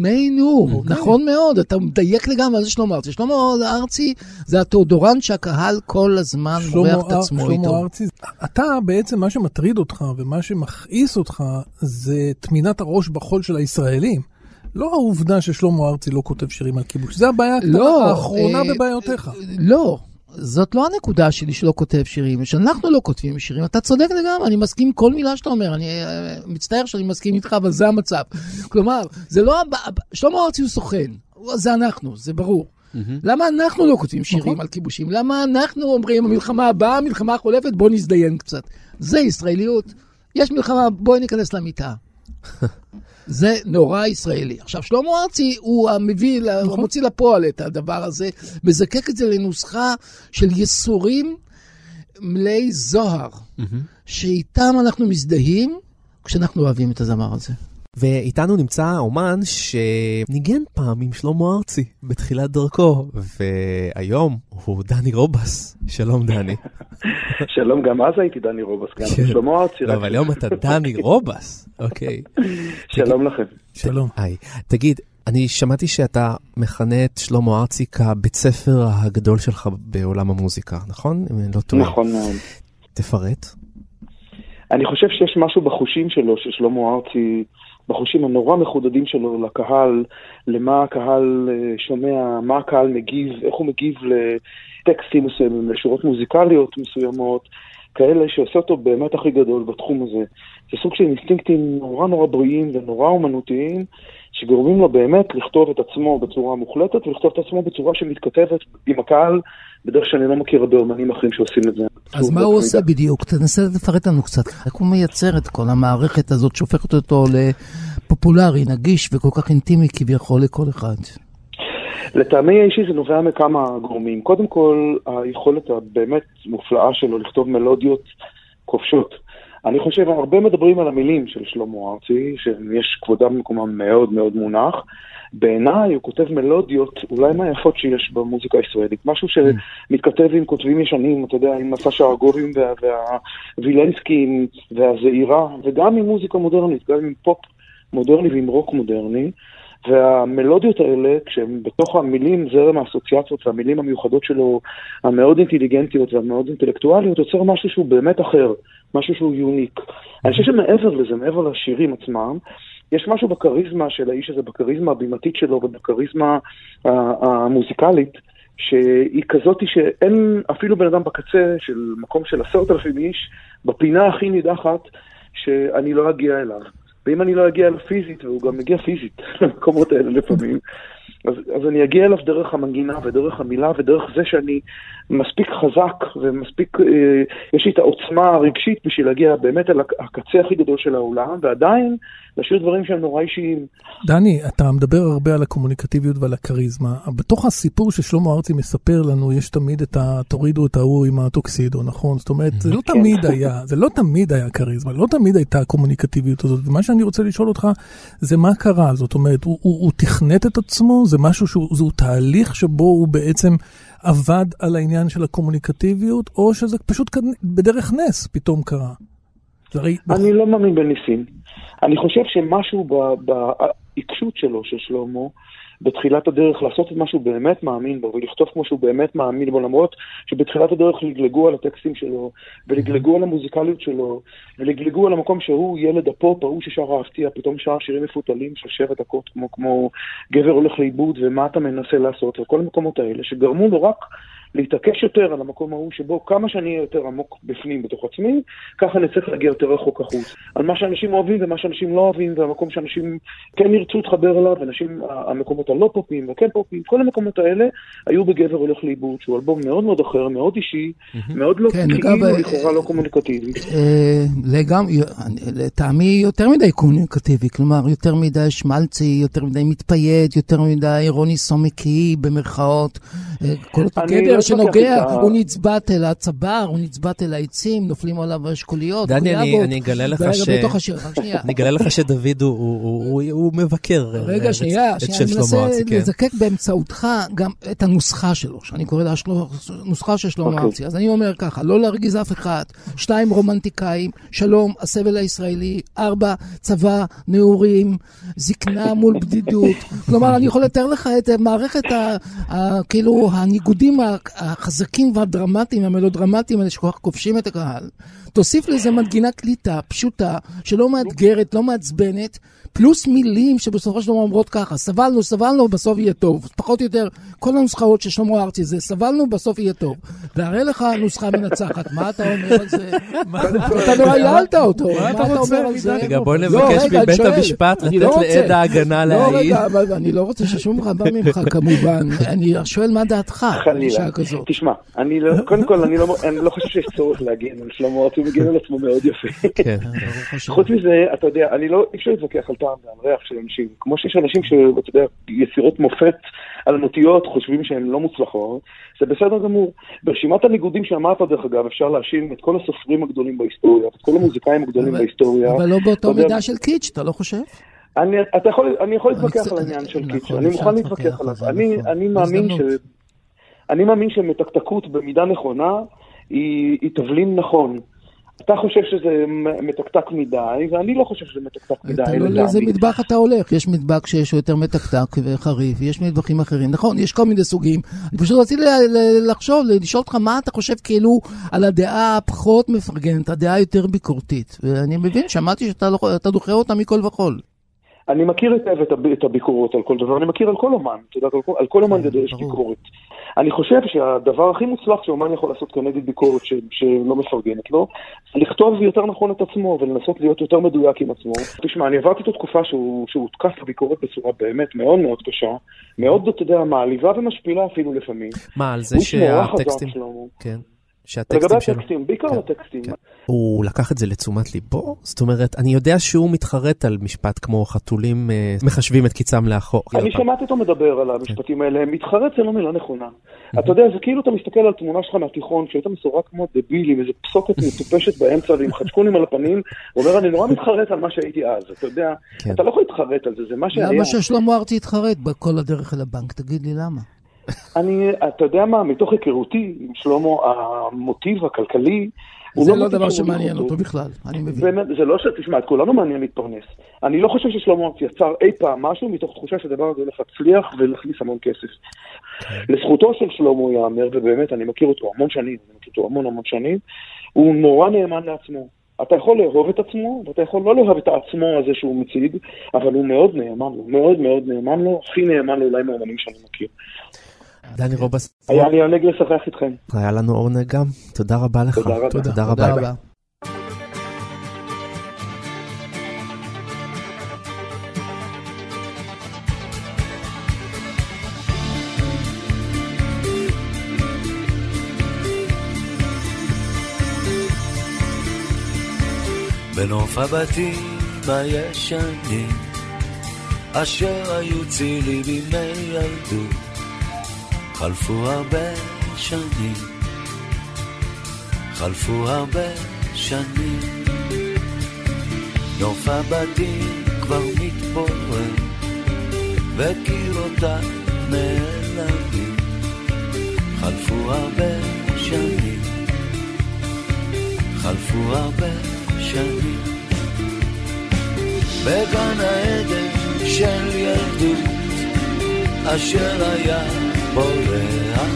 עצמנו, נכון מאוד, אתה מדייק לגמרי על זה שלמה ארצי. שלמה ארצי זה התיאודורנט שהקהל כל הזמן מורח את עצמו איתו. שלמה ארצי, אתה בעצם מה שמטריד אותך ומה שמכעיס אותך זה תמינת הראש בחול של הישראלים. לא העובדה ששלמה ארצי לא כותב שירים על כיבוש, זה הבעיה האחרונה בבעיותיך. לא, זאת לא הנקודה שלי שלא כותב שירים, שאנחנו לא כותבים שירים, אתה צודק לגמרי, אני מסכים עם כל מילה שאתה אומר, אני מצטער שאני מסכים איתך, אבל זה המצב. כלומר, זה לא, שלמה ארצי הוא סוכן, זה אנחנו, זה ברור. למה אנחנו לא כותבים שירים על כיבושים? למה אנחנו אומרים, המלחמה הבאה, המלחמה החולפת, בוא נזדיין קצת. זה ישראליות, יש מלחמה, בואי ניכנס למיטה. זה נורא ישראלי. עכשיו, שלמה ארצי הוא המביא, הוא מוציא לפועל את הדבר הזה, מזקק את זה לנוסחה של יסורים מלאי זוהר, שאיתם אנחנו מזדהים כשאנחנו אוהבים את הזמר הזה. ואיתנו נמצא אומן שניגן פעם עם שלמה ארצי בתחילת דרכו, והיום הוא דני רובס. שלום דני. שלום, גם אז הייתי דני רובס, גם שלמה ארצי. לא, אבל היום אתה דני רובס, אוקיי. שלום לכם. שלום. תגיד, אני שמעתי שאתה מכנה את שלמה ארצי כבית ספר הגדול שלך בעולם המוזיקה, נכון? אם אני לא טועה. נכון מאוד. תפרט. אני חושב שיש משהו בחושים שלו, של שלמה ארצי, בחושים הנורא מחודדים שלו לקהל, למה הקהל שומע, מה הקהל מגיב, איך הוא מגיב לטקסטים מסוימים, לשורות מוזיקליות מסוימות, כאלה שעושה אותו באמת הכי גדול בתחום הזה. זה סוג של אינסטינקטים נורא נורא בריאים ונורא אומנותיים, שגורמים לו באמת לכתוב את עצמו בצורה מוחלטת, ולכתוב את עצמו בצורה שמתכתבת עם הקהל, בדרך שאני לא מכיר הרבה אומנים אחרים שעושים את זה. אז מה הוא עושה בדיוק? תנסה לפרט לנו קצת. איך הוא מייצר את כל המערכת הזאת, שהופכת אותו לפופולרי, נגיש וכל כך אינטימי כביכול לכל אחד? לטעמי האישי זה נובע מכמה גורמים. קודם כל, היכולת הבאמת מופלאה שלו לכתוב מלודיות כובשות. אני חושב, הרבה מדברים על המילים של שלמה ארצי, שיש כבודם במקומם מאוד מאוד מונח. בעיניי הוא כותב מלודיות אולי מהיפות שיש במוזיקה הישראלית. משהו שמתכתב עם כותבים ישנים, אתה יודע, עם סשה ארגובים והווילנסקי והזעירה, וגם עם מוזיקה מודרנית, גם עם פופ מודרני ועם רוק מודרני. והמלודיות האלה, כשהן בתוך המילים, זרם האסוציאציות והמילים המיוחדות שלו, המאוד אינטליגנטיות והמאוד אינטלקטואליות, יוצר משהו שהוא באמת אחר, משהו שהוא יוניק. אני חושב שמעבר לזה, מעבר לשירים עצמם, יש משהו בקריזמה של האיש הזה, בקריזמה הבימתית שלו ובקריזמה המוזיקלית, שהיא כזאת שאין אפילו בן אדם בקצה של מקום של 10,000 איש, בפינה הכי נידחת, שאני לא אגיע אליו. ואם אני לא אגיע אליו פיזית, והוא גם מגיע פיזית למקומות האלה לפעמים, אז אני אגיע אליו דרך המנגינה ודרך המילה ודרך זה שאני מספיק חזק ומספיק, יש לי את העוצמה הרגשית בשביל להגיע באמת אל הקצה הכי גדול של העולם, ועדיין להשאיר דברים שהם נורא אישיים. דני, אתה מדבר הרבה על הקומוניקטיביות ועל הקריזמה. בתוך הסיפור ששלמה ארצי מספר לנו, יש תמיד את תורידו את ההוא עם הטוקסידו, נכון? זאת אומרת, זה לא תמיד היה קריזמה, לא תמיד הייתה הקומוניקטיביות הזאת. ומה שאני רוצה לשאול אותך, זה מה קרה? זאת אומרת, הוא תכנת את עצמו? זה משהו זהו תהליך שבו הוא בעצם עבד על העניין של הקומוניקטיביות, או שזה פשוט בדרך נס פתאום קרה? אני לא מאמין בניסים. אני חושב שמשהו בעיקשות שלו, של שלמה, בתחילת הדרך לעשות את משהו באמת מאמין בו, ולכתוב כמו שהוא באמת מאמין בו, למרות שבתחילת הדרך לגלגו על הטקסטים שלו, ולגלגו על המוזיקליות שלו, ולגלגו על המקום שהוא ילד הפופ, ההוא ששר ההפתיע, פתאום שר שירים מפותלים של 7 דקות, כמו גבר הולך לאיבוד, ומה אתה מנסה לעשות, וכל המקומות האלה, שגרמו לו רק להתעקש יותר על המקום ההוא שבו כמה שאני אהיה יותר עמוק בפנים בתוך עצמי, ככה נצטרך להגיע יותר רחוק החוץ. על מה שאנשים אוהבים ומה שאנשים לא אוהבים, והמקום שאנשים כן ירצו להתחבר אליו, ואנשים, המקומות הלא פופים וכן פופים, כל המקומות האלה היו בגבר הולך לאיבוד, שהוא אלבום מאוד מאוד אחר, מאוד אישי, מאוד לא כאילו, לכאורה לא קומוניקטיבי. לטעמי יותר מדי קומוניקטיבי, כלומר יותר מדי שמלצי, יותר מדי מתפייד, יותר מדי אירוני סומקי במרכאות, כל אותו גדר שנוגע, הוא נצבט אל הצבר, הוא נצבט אל העצים, נופלים עליו השקוליות. דני, אני אגלה לך שדוד הוא מבקר רגע, שנייה, אני מנסה לזקק באמצעותך גם את הנוסחה שלו, שאני קורא לה נוסחה של שלמה ארצי. אז אני אומר ככה, לא להרגיז אף אחד, 2 רומנטיקאים, שלום, הסבל הישראלי, 4 צבא, נעורים, זקנה מול בדידות. כלומר, אני יכול לתאר לך את מערכת כאילו הניגודים החזקים והדרמטיים, המלודרמטיים האלה שכוח כובשים את הקהל. תוסיף לזה מנגינה קליטה, פשוטה, שלא מאתגרת, לא מעצבנת, פלוס מילים שבסופו של דבר אומרות ככה, סבלנו, בסוף יהיה טוב. פחות או יותר, כל הנוסחאות של שלמה ארצי זה, סבלנו, בסוף יהיה טוב. והראה לך נוסחה מנצחת, מה אתה אומר על זה? אתה לא היילת אותו, מה אתה אומר על זה? רגע, בוא נבקש מבית המשפט לתת לעד ההגנה להעיד. לא, רגע, אני לא רוצה ששום רבה ממך כמובן. אני שואל מה דעתך, בשעה כזאת. תשמע, קודם כל, אני לא חושב שיש צורך להגן על שלמה ארצי, הוא מגן על עצמו מאוד יפה. חוץ מזה, אתה יודע, אי אפשר להתווכח על טעם ועל ריח של אנשים. כמו שיש אנשים שאתה יודע, יצירות מופת אלמותיות חושבים שהן לא מוצלחות, זה בסדר גמור. ברשימת הניגודים שאמרת, דרך אגב, אפשר להאשים את כל הסופרים הגדולים בהיסטוריה, את כל המוזיקאים הגדולים בהיסטוריה. אבל לא באותו מידה של קיץ', אתה לא חושב? אני יכול להתווכח על העניין של קיץ', אני מוכן להתווכח עליו. אני מאמין שמתקתקות במידה נכונה היא תבלין נכון. אתה חושב שזה מתקתק מדי, ואני לא חושב שזה מתקתק מדי. תלוי לאיזה מטבח אתה הולך. יש מטבח שיש יותר מתקתק וחריף, ויש מטבחים אחרים. נכון, יש כל מיני סוגים. אני פשוט רציתי לחשוב, לשאול אותך מה אתה חושב כאילו על הדעה הפחות מפרגנת, הדעה יותר ביקורתית. ואני מבין, שמעתי שאתה דוחה אותה מכל וכל. אני מכיר את הביקורות על כל דבר, אני מכיר על כל אומן, על כל אומן גדול יש ביקורת. אני חושב שהדבר הכי מוצלח שאומן יכול לעשות כנגד ביקורת שלא מפרגנת לו, לכתוב יותר נכון את עצמו ולנסות להיות יותר מדויק עם עצמו. תשמע, אני עברתי את התקופה שהוא הותקף בביקורת בצורה באמת מאוד מאוד קשה, מאוד, אתה יודע, מעליבה ומשפילה אפילו לפעמים. מה, על זה שהטקסטים... כן. לגבי הטקסטים, בעיקר הטקסטים. הוא לקח את זה לתשומת ליבו? זאת אומרת, אני יודע שהוא מתחרט על משפט כמו חתולים מחשבים את קיצם לאחור. אני שמעתי אותו מדבר על המשפטים האלה, מתחרט זה לא מילה נכונה. אתה יודע, זה כאילו אתה מסתכל על תמונה שלך מהתיכון, שהיית מסורק כמו דביל, עם איזה פסוקת מטופשת באמצע, ועם חדשקונים על הפנים, הוא אומר, אני נורא מתחרט על מה שהייתי אז. אתה יודע, אתה לא יכול להתחרט על זה, זה מה שהיה. למה ששלמה ארצי התחרט בכל הדרך אל הבנק? תגיד לי למה. אתה יודע מה, מתוך היכרותי עם שלמה, המוטיב הכלכלי, זה לא דבר שמעניין אותו בכלל, אני מבין. זה לא שתשמע, את כולנו מעניין להתפרנס. אני לא חושב ששלמה יצר אי פעם משהו מתוך תחושה שהדבר הזה הולך להצליח ולהכניס המון כסף. לזכותו של שלמה יאמר, ובאמת אני מכיר אותו המון שנים, הוא נורא נאמן לעצמו. אתה יכול לאהוב את עצמו, ואתה יכול לא לאהוב את העצמו הזה שהוא מציג, אבל הוא מאוד נאמן לו, מאוד מאוד נאמן לו, הכי נאמן לו אולי מהאמנים שאני מכיר. דני רובס. היה לי עונג לשוחח איתכם. היה לנו עונג גם. תודה רבה לך. תודה רבה. בנוף הבתים הישנים אשר היו צילי בימי ילדות חלפו הרבה שנים נוף הבתים כבר מתפורר וקירותיו נעלמים חלפו הרבה שנים בגן העדן של ילדות אשר היה בורח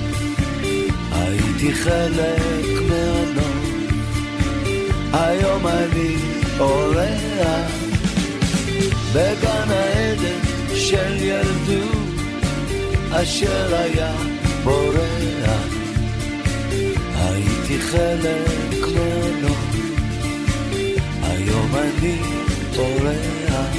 הייתי חלק מהנוף היום אני אורח בגן העדן של ילדות אשר היה בורח הייתי חלק מהנוף היום אני אורח.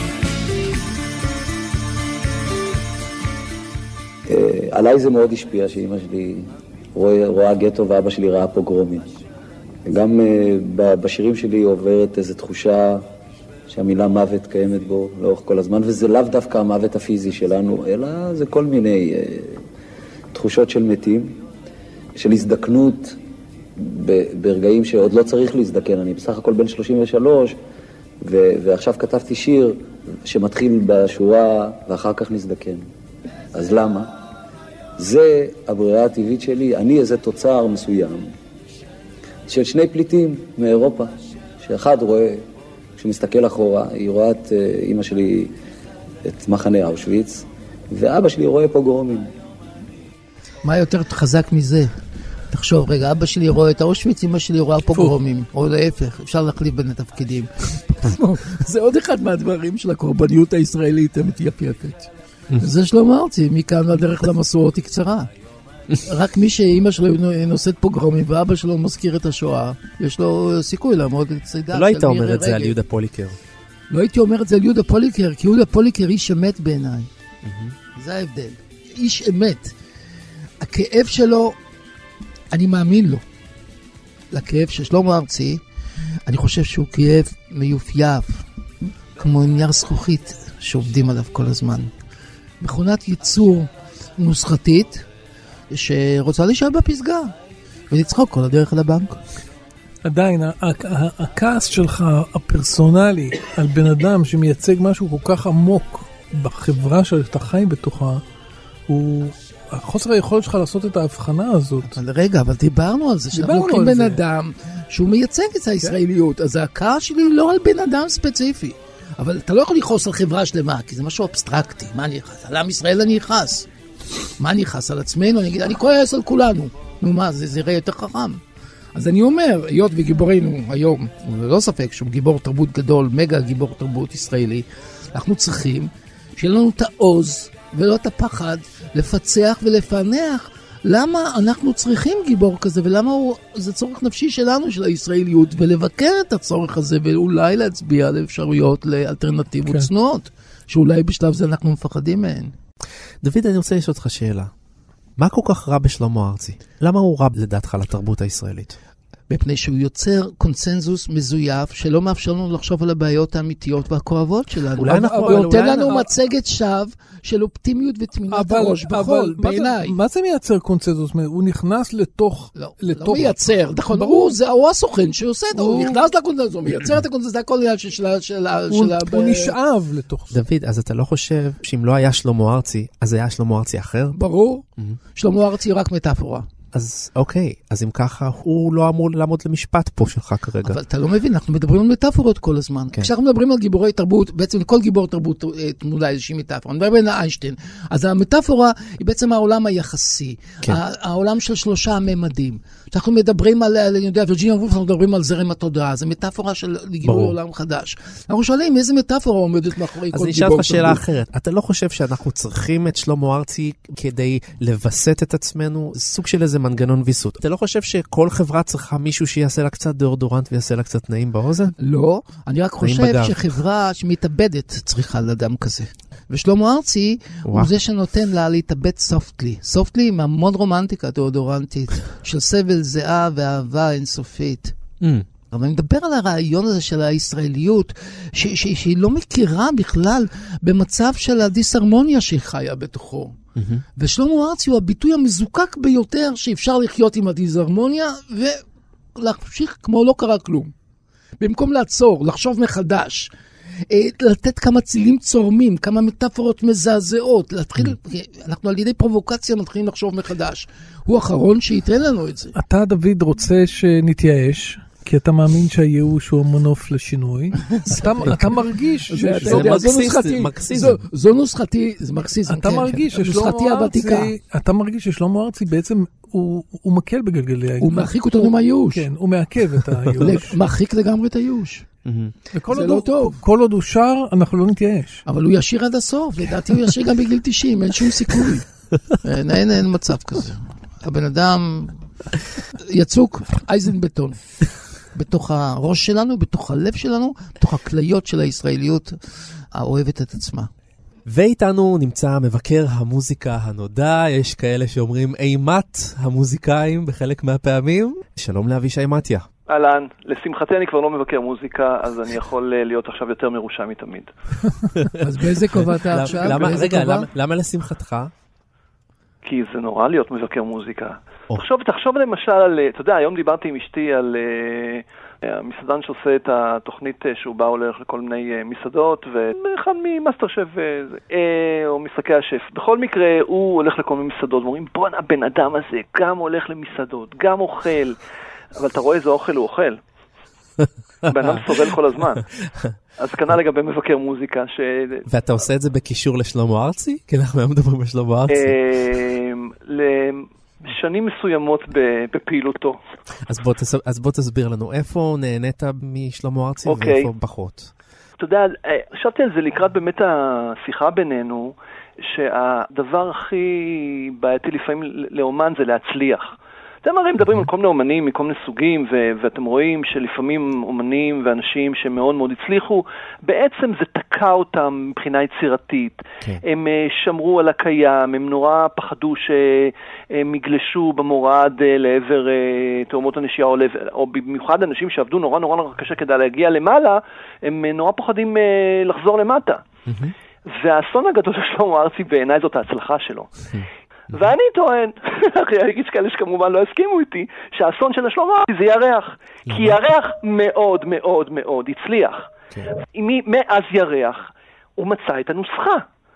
עליי זה מאוד השפיע שאמא שלי רואה גטו ואבא שלי ראה פוגרומים. גם בשירים שלי עוברת איזו תחושה שהמילה מוות קיימת בו לאורך כל הזמן, וזה לאו דווקא המוות הפיזי שלנו, אלא זה כל מיני תחושות של מתים, של הזדקנות ברגעים שעוד לא צריך להזדקן. אני בסך הכל בן 33, ועכשיו כתבתי שיר שמתחיל בשורה ואחר כך נזדקן. אז למה? זה הברירה הטבעית שלי. אני איזה תוצר מסוים של שני פליטים מאירופה, שאחד רואה, כשהוא מסתכל אחורה, היא רואה את אמא שלי, את מחנה אושוויץ, ואבא שלי רואה פוגרומים. מה יותר חזק מזה? תחשוב, רגע, אבא שלי רואה את אושוויץ, אמא שלי רואה פוגרומים, או להפך, אפשר להחליף בין התפקידים. זה עוד אחד מהדברים של הקורבניות הישראלית המתייפייפת. זה שלמה ארצי, מכאן הדרך למסורת היא קצרה. רק מי שאמא שלו נושאת פוגרומים ואבא שלו מזכיר את השואה, יש לו סיכוי לעמוד לצידה. לא היית אומר את זה על יהודה פוליקר. לא הייתי אומר את זה על יהודה פוליקר, כי יהודה פוליקר איש אמת בעיניי. זה ההבדל. איש אמת. הכאב שלו, אני מאמין לו. לכאב של שלמה ארצי, אני חושב שהוא כאב מיופייף, כמו נייר זכוכית שעובדים עליו כל הזמן. מכונת ייצור נוסחתית שרוצה להישאר בפסגה ולצחוק כל הדרך על הבנק. עדיין, הכעס שלך הפרסונלי על בן אדם שמייצג משהו כל כך עמוק בחברה שאתה חי בתוכה, הוא חוסר היכולת שלך לעשות את ההבחנה הזאת. רגע, אבל דיברנו על זה, שאנחנו לוקחים בן אדם שהוא מייצג את הישראליות, אז ההכרה שלי היא לא על בן אדם ספציפי. אבל אתה לא יכול לכעוס על חברה שלמה, כי זה משהו אבסטרקטי. מה אני אכעס? על עם ישראל אני אכעס. מה אני אכעס? על עצמנו? אני אגיד, אני כועס על כולנו. נו מה, זה יראה יותר חכם. אז אני אומר, היות וגיבורנו היום, ולא ספק שהוא גיבור תרבות גדול, מגה גיבור תרבות ישראלי, אנחנו צריכים שיהיה לנו את העוז ולא את הפחד לפצח ולפענח למה אנחנו צריכים גיבור כזה, ולמה זה צורך נפשי שלנו, של הישראליות, ולבקר את הצורך הזה, ואולי להצביע על אפשרויות לאלטרנטיבות צנועות, שאולי בשלב זה אנחנו מפחדים מהן. דוד, אני רוצה לשאול אותך שאלה. מה כל כך רע בשלמה ארצי? למה הוא רע לדעתך לתרבות הישראלית? מפני שהוא יוצר קונסנזוס מזויף שלא מאפשר לנו לחשוב על הבעיות האמיתיות והכואבות שלנו. הוא נותן לנו מצגת שווא של אופטימיות ותמימת הראש בחול, בעיניי. מה זה מייצר קונסנזוס? הוא נכנס לתוך... לא מייצר, נכון, הוא הסוכן שעושה את זה, הוא נכנס לקונסנזוס, הוא מייצר את הקונסנזוס, זה הכל עניין של... הוא נשאב לתוך זה. דוד, אז אתה לא חושב שאם לא היה שלמה ארצי, אז היה שלמה ארצי אחר? ברור. שלמה ארצי רק מטאפורה. אז אוקיי, אז אם ככה, הוא לא אמור לעמוד למשפט פה שלך כרגע. אבל אתה לא מבין, אנחנו מדברים על מטאפורות כל הזמן. כן. כשאנחנו מדברים על גיבורי תרבות, בעצם לכל גיבור תרבות תמולה איזושהי מטאפורה. אני מדבר על איינשטיין. אז המטאפורה היא בעצם העולם היחסי, כן. העולם של 3 ממדים. כשאנחנו מדברים על, אני יודע, וירג'יניה וולף, אנחנו מדברים על זרם התודעה, זה מטאפורה של גיבורי עולם חדש. אנחנו שואלים איזה מטאפורה עומדת מאחורי כל גיבור תרבות. אז נשאל אותך שאלה אחרת. אתה לא חושב שאנחנו צריכים את שלמה ארצי כדי לבסט את עצמנו? סוג של איזה מנגנון ויסות. אתה לא חושב שכל חברה צריכה מישהו שיעשה לה קצת דאודורנט ויעשה לה קצת נעים באוזן? לא, אני רק חושב שחברה שמתאבדת צריכה לאדם כזה. ושלמה ארצי הוא זה שנותן לה להתאבד סופטלי. סופטלי עם המון רומנטיקה דאודורנטית של סבל זהה ואהבה אינסופית. אבל אני מדבר על הרעיון הזה של הישראליות, שהיא לא מכירה בכלל במצב של הדיסהרמוניה שהיא חיה בתוכו. ושלמה ארצי הוא הביטוי המזוקק ביותר שאפשר לחיות עם הדיסהרמוניה ולהמשיך כמו לא קרה כלום. במקום לעצור, לחשוב מחדש, לתת כמה צילים צורמים, כמה מטאפורות מזעזעות, להתחיל, אנחנו על ידי פרובוקציה מתחילים לחשוב מחדש. הוא האחרון שיתראה לנו את זה. אתה, דוד, רוצה שנתייאש, כי אתה מאמין שהייאוש הוא המנוף לשינוי. אתה מרגיש... זו נוסחתי, זה מרקסיזם. אתה מרגיש ששלמה ארצי בעצם הוא מקל בגלגלי הייאוש. הוא מרחיק אותנו מהייאוש. כן, הוא מעכב את הייאוש. מרחיק לגמרי את הייאוש. זה לא טוב. כל עוד הוא שר, אנחנו לא נתייאש. אבל הוא ישיר עד הסוף. לדעתי הוא ישיר גם בגיל 90, אין שום סיכוי. אין מצב כזה. הבן אדם יצוק אייזן בטון. בתוך הראש שלנו, בתוך הלב שלנו, בתוך הכליות של הישראליות האוהבת את עצמה. ואיתנו נמצא מבקר המוזיקה הנודע, יש כאלה שאומרים אימת המוזיקאים בחלק מהפעמים. שלום לאבישי מתיה. אהלן, לשמחתי אני כבר לא מבקר מוזיקה, אז אני יכול להיות עכשיו יותר מרושע מתמיד. אז באיזה כובע אתה עכשיו? רגע, למה לשמחתך? כי זה נורא להיות מבקר מוזיקה. תחשוב למשל על, אתה יודע, היום דיברתי עם אשתי על המסעדן שעושה את התוכנית שהוא בא הולך לכל מיני מסעדות, ואחד ממאסטר שף או משחקי השף. בכל מקרה הוא הולך לכל מיני מסעדות, ואומרים, בוא, הבן אדם הזה גם הולך למסעדות, גם אוכל, אבל אתה רואה איזה אוכל הוא אוכל. בן אדם סובל כל הזמן. אז כנ"ל לגבי מבקר מוזיקה ואתה עושה את זה בקישור לשלמה ארצי? כי אנחנו היום מדברים בשלמה ארצי. לשנים מסוימות בפעילותו. אז בוא תסביר לנו, איפה נהנית משלמה ארצי ואיפה פחות? אתה יודע, חשבתי על זה לקראת באמת השיחה בינינו, שהדבר הכי בעייתי לפעמים לאומן זה להצליח. אתם הרי מדברים על כל מיני אומנים מכל מיני סוגים, ואתם רואים שלפעמים אומנים ואנשים שמאוד מאוד הצליחו, בעצם זה תקע אותם מבחינה יצירתית. הם שמרו על הקיים, הם נורא פחדו שהם יגלשו במורד לעבר תאומות הנשייה, או במיוחד אנשים שעבדו נורא נורא קשה כדי להגיע למעלה, הם נורא פחדים לחזור למטה. והאסון הגדול של שלמה ארצי בעיניי זאת ההצלחה שלו. ואני טוען, יש כאלה שכמובן לא הסכימו איתי, שהאסון של שלמה ארצי זה ירח. כי ירח מאוד מאוד מאוד הצליח. מאז ירח הוא מצא את הנוסחה.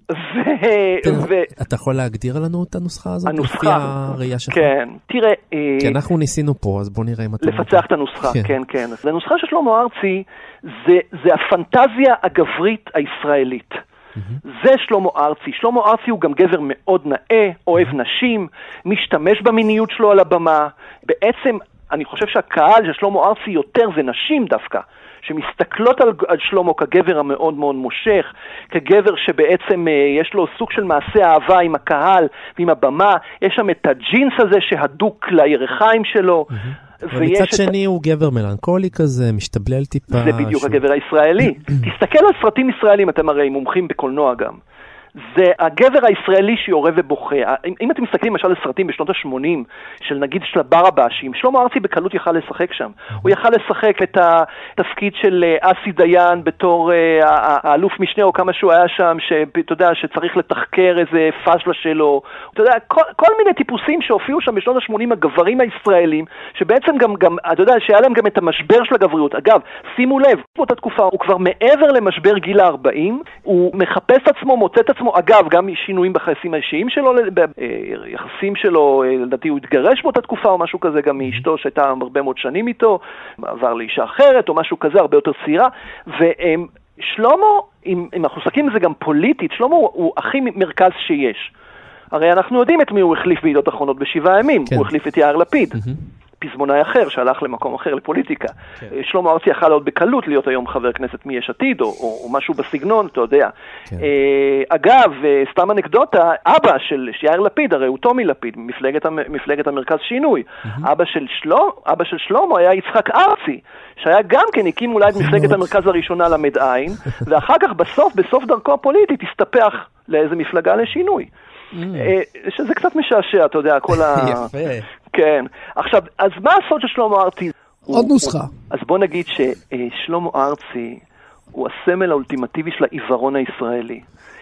אתה יכול להגדיר לנו את הנוסחה הזאת? הנוסחה. לפי הראייה שלך? כן, תראה... כי אנחנו ניסינו פה, אז בוא נראה אם אתה... לפצח את הנוסחה, כן, כן. אז הנוסחה של שלמה ארצי זה הפנטזיה הגברית הישראלית. זה שלמה ארצי. שלמה ארצי הוא גם גבר מאוד נאה, אוהב נשים, משתמש במיניות שלו על הבמה. בעצם, אני חושב שהקהל של שלמה ארצי יותר זה נשים דווקא, שמסתכלות על שלמה כגבר המאוד מאוד מושך, כגבר שבעצם יש לו סוג של מעשה אהבה עם הקהל ועם הבמה, יש שם את הג'ינס הזה שהדוק לירכיים שלו, ומצד שני הוא גבר מלנכולי כזה, משתבלל טיפה. זה בדיוק הגבר הישראלי. תסתכל על סרטים ישראלים, אתם הרי מומחים בקולנוע גם. זה הגבר הישראלי שיורה ובוכה. אם אתם מסתכלים למשל לסרטים בשנות ה-80, של נגיד של ברבשים, שלמה ארצי בקלות יכל לשחק שם. הוא יכל לשחק את התפקיד של אסי דיין בתור האלוף משנה או כמה שהוא היה שם, שאתה יודע, שצריך לתחקר איזה פשלה שלו. אתה יודע, כל מיני טיפוסים שהופיעו שם בשנות ה-80, הגברים הישראלים, שבעצם גם, אתה יודע, שהיה להם גם את המשבר של הגבריות. אגב, שימו לב, באותה תקופה הוא כבר מעבר למשבר גיל ה-40, הוא מחפש עצמו, מוצא את עצמו, אגב, גם שינויים ביחסים האישיים שלו, ביחסים שלו, לדעתי הוא התגרש באותה תקופה או משהו כזה, גם מאשתו שהייתה הרבה מאוד שנים איתו, עבר לאישה אחרת או משהו כזה, הרבה יותר צעירה, ושלמה, אם אנחנו עוסקים בזה גם פוליטית, שלמה הוא הכי מרכז שיש. הרי אנחנו יודעים את מי הוא החליף בעידות אחרונות בשבעה ימים, הוא החליף את יאיר לפיד. פזמונאי אחר שהלך למקום אחר לפוליטיקה. שלמה ארצי יכל עוד בקלות להיות היום חבר כנסת מיש עתיד או משהו בסגנון, אתה יודע. אגב, סתם אנקדוטה, אבא של יאיר לפיד, הרי הוא טומי לפיד, מפלגת המרכז שינוי. אבא של שלמה היה יצחק ארצי, שהיה גם כן הקים אולי את מפלגת המרכז הראשונה למד עין, ואחר כך בסוף דרכו הפוליטית הסתפח לאיזה מפלגה לשינוי. שזה קצת משעשע, אתה יודע, כל יפה. כן. עכשיו, אז מה הסוד של שלמה ארצי? עוד נוסחה. אז בוא נגיד ששלמה ארצי הוא הסמל האולטימטיבי של העיוורון הישראלי.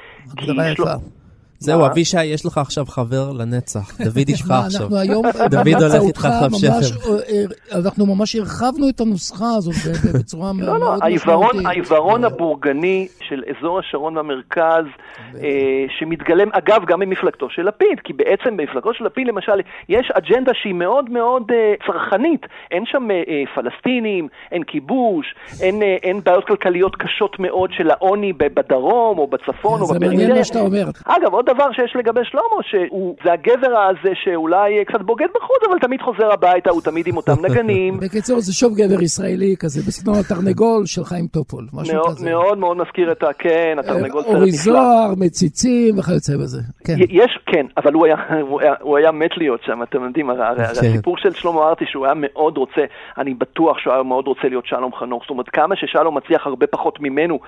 זהו, אבישי, יש לך עכשיו חבר לנצח. דוד איתך עכשיו. אנחנו היום, דוד הולך איתך עכשיו שכם. אנחנו ממש הרחבנו את הנוסחה הזאת בצורה מאוד משמעותית. העיוורון הבורגני של אזור השרון והמרכז, שמתגלם, אגב, גם במפלגתו של לפיד, כי בעצם במפלגתו של לפיד, למשל, יש אג'נדה שהיא מאוד מאוד צרכנית. אין שם פלסטינים, אין כיבוש, אין בעיות כלכליות קשות מאוד של העוני בדרום או בצפון או בפריפריה. זה מעניין מה שאתה אומר. אגב, עוד דבר שיש לגבי שלמה, זה הגבר הזה שאולי קצת בוגד בחוץ, אבל תמיד חוזר הביתה, הוא תמיד עם אותם נגנים. בקיצור, זה שוב גבר ישראלי כזה, בסגנון התרנגול של חיים טופול, משהו כזה. מאוד מאוד מזכיר את התרנגול סרט נפלא. אורי זוהר, מציצים וכיוצא בזה. כן, אבל הוא היה מת להיות שם, אתם יודעים, הסיפור של שלמה ארצי, שהוא היה מאוד רוצה, אני בטוח שהוא היה מאוד רוצה להיות שלום חנוך, זאת אומרת, כמה ששלום מצליח הרבה פחות ממנו,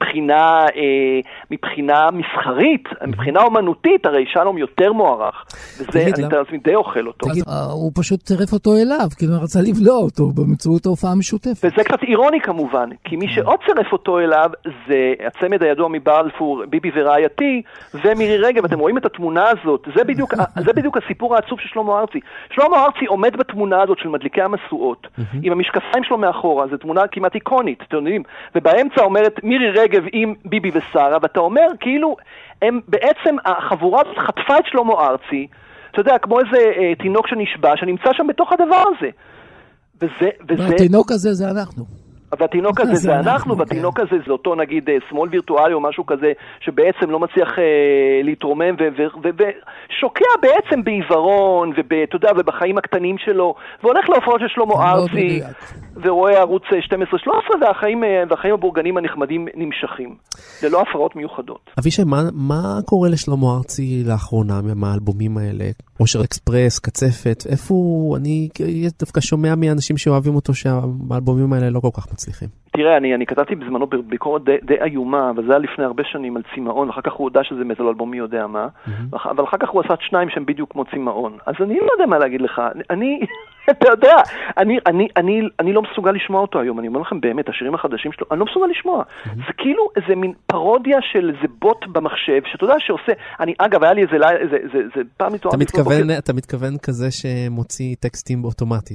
מבחינה מסחרית, מבחינה אומנותית, הרי שלום יותר מוערך, וזה, אני די אוכל אותו. הוא פשוט צירף אותו אליו, כי הוא רצה לבלוע אותו באמצעות ההופעה המשותפת. וזה קצת אירוני כמובן, כי מי שעוד צירף אותו אליו, זה הצמד הידוע מבלפור, ביבי ורעייתי, ומירי רגב, אתם רואים את התמונה הזאת, זה בדיוק הסיפור העצוב של שלמה ארצי. שלמה ארצי עומד בתמונה הזאת של מדליקי המשואות, עם המשקפיים שלו מאחורה, זו תמונה כמעט איקונית, אתם יודעים, ובאמצע אומרת מירי רגב עם ביבי ושרה, ואתה אומר כאילו, הם בעצם, החבורה הזאת חטפה את שלמה ארצי, אתה יודע, כמו איזה תינוק שנשבע, שנמצא שם בתוך הדבר הזה. והתינוק הזה זה אנחנו. והתינוק הזה זה אנחנו, והתינוק הזה זה אותו נגיד שמאל וירטואלי או משהו כזה, שבעצם לא מצליח להתרומם ושוקע בעצם בעיוורון, ואתה יודע, ובחיים הקטנים שלו, והולך להופעות של שלמה ארצי, ורואה ערוץ 12-13, והחיים הבורגנים הנחמדים נמשכים, ללא הפרעות מיוחדות. אבישי, מה קורה לשלמה ארצי לאחרונה מהאלבומים האלה? אושר אקספרס, קצפת, איפה אני דווקא שומע מאנשים שאוהבים אותו שהאלבומים האלה לא כל כך מצליחים. תראה, אני כתבתי בזמנו ביקורת די איומה, וזה היה לפני הרבה שנים על צמאון, ואחר כך הוא הודע שזה מזל אלבום מי יודע מה, אבל אחר כך הוא עשה שניים שהם בדיוק כמו צמאון. אז אני לא יודע מה להגיד לך, אתה יודע, אני לא מסוגל לשמוע אותו היום, אני אומר לכם באמת, השירים החדשים שלו, אני לא מסוגל לשמוע. זה כאילו איזה מין פרודיה של איזה בוט במחשב, שאתה יודע שעושה, אגב, היה לי איזה פעם מתואר. אתה מתכוון כזה שמוציא טקסטים אוטומטית.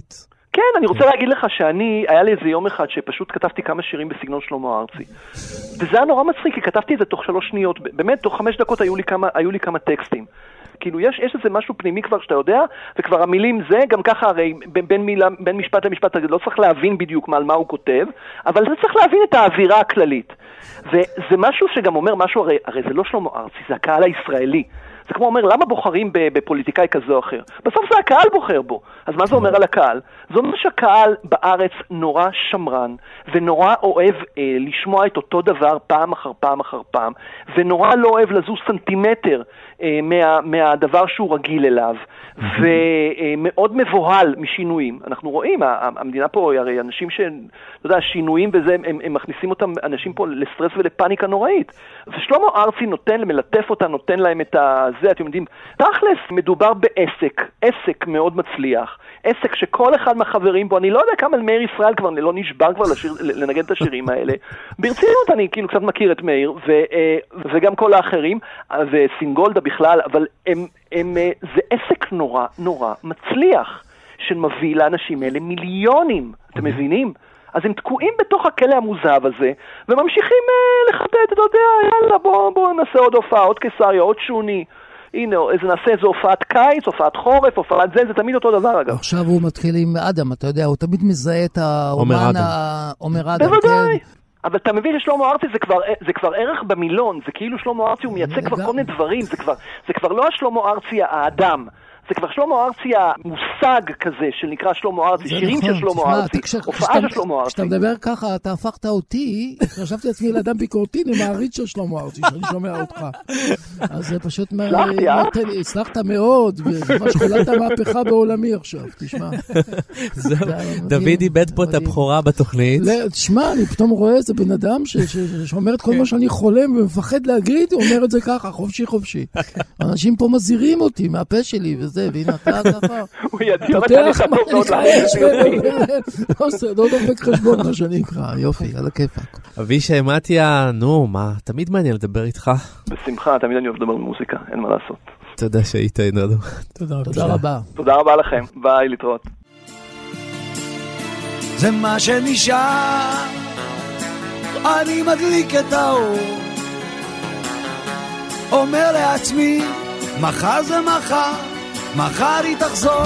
כן, אני רוצה להגיד לך היה לי איזה יום אחד שפשוט כתבתי כמה שירים בסגנון שלמה ארצי. וזה היה נורא מצחיק, כי כתבתי את זה תוך 3 שניות, באמת תוך 5 דקות היו לי כמה טקסטים. כאילו יש איזה משהו פנימי כבר שאתה יודע, וכבר המילים זה, גם ככה הרי בין משפט למשפט לא צריך להבין בדיוק על מה הוא כותב, אבל זה צריך להבין את האווירה הכללית. וזה משהו שגם אומר משהו, הרי זה לא שלמה ארצי, זה הקהל הישראלי. זה כמו אומר, למה בוחרים בפוליטיקאי כזה או אחר? בסוף זה הקהל בוחר בו. אז מה זה אומר על הקהל? זה אומר שהקהל בארץ נורא שמרן, ונורא אוהב לשמוע את אותו דבר פעם אחר פעם אחר פעם, ונורא לא אוהב לזוז סנטימטר מהדבר שהוא רגיל אליו, ומאוד מבוהל משינויים. אנחנו רואים, המדינה פה, הרי אנשים אתה יודע, שינויים וזה, הם מכניסים אותם, אנשים פה לסטרס ולפניקה נוראית. ושלמה ארצי מלטף אותה, נותן להם את זה, אתם יודעים, תכלס מדובר עסק מאוד מצליח, עסק שכל אחד מהחברים בו, אני לא יודע כמה מאיר ישראל כבר לא נשבר כבר לנגן את השירים האלה. ברצינות אני כאילו קצת מכיר את מאיר, וגם כל האחרים, וסינגולדה בכלל, אבל זה עסק נורא נורא מצליח, שמביא לאנשים האלה מיליונים, אתם מבינים? אז הם תקועים בתוך הכלא המוזב הזה, וממשיכים לחטט, אתה יודע, יאללה, בוא נעשה עוד הופעה, עוד קיסריה, עוד שוני. הנה, נעשה איזו הופעת קיץ, הופעת חורף, הופעת זה תמיד אותו דבר, אגב. עכשיו הוא מתחיל עם אדם, אתה יודע, הוא תמיד מזהה את האומן עומר אדם. בוודאי. אבל אתה מבין ששלמה ארצי זה כבר ערך במילון, זה כאילו שלמה ארצי הוא מייצג כבר כל מיני דברים, זה כבר לא השלמה ארצי האדם. זה כבר שלמה ארצי המושג כזה שנקרא שלמה ארצי, שירים של שלמה ארצי, הופעה של שלמה ארצי. כשאתה מדבר ככה, אתה הפכת אותי, חשבתי לעצמי לאדם ביקורתי, מעריץ של שלמה ארצי, שאני שומע אותך. אז זה פשוט... הצלחת מאוד, וזה ממש חולת המהפכה בעולמי עכשיו, תשמע. דוד איבד פה את הבכורה בתוכנית. תשמע, אני פתאום רואה איזה בן אדם שאומר את כל מה שאני חולם ומפחד להגיד, הוא אומר את זה ככה, חופשי חופשי. אנשים פה מזהירים אותי מהפה שלי וזה, והנה אתה ככה. הוא יורד לך טוב לא דופק חשבון מה שאני אקרא, יופי, על הכיפק. אבישי מתיה, נו, מה, תמיד מעניין לדבר איתך. בשמחה, תמיד אני אוהב לדבר במוזיקה, אין מה לעשות. תודה שהיית איתנו. תודה רבה. תודה רבה לכם, ביי, להתראות. זה מה שנשאר, אני מדליק את האור, אומר לעצמי, מחר זה מחר, מחר היא תחזור,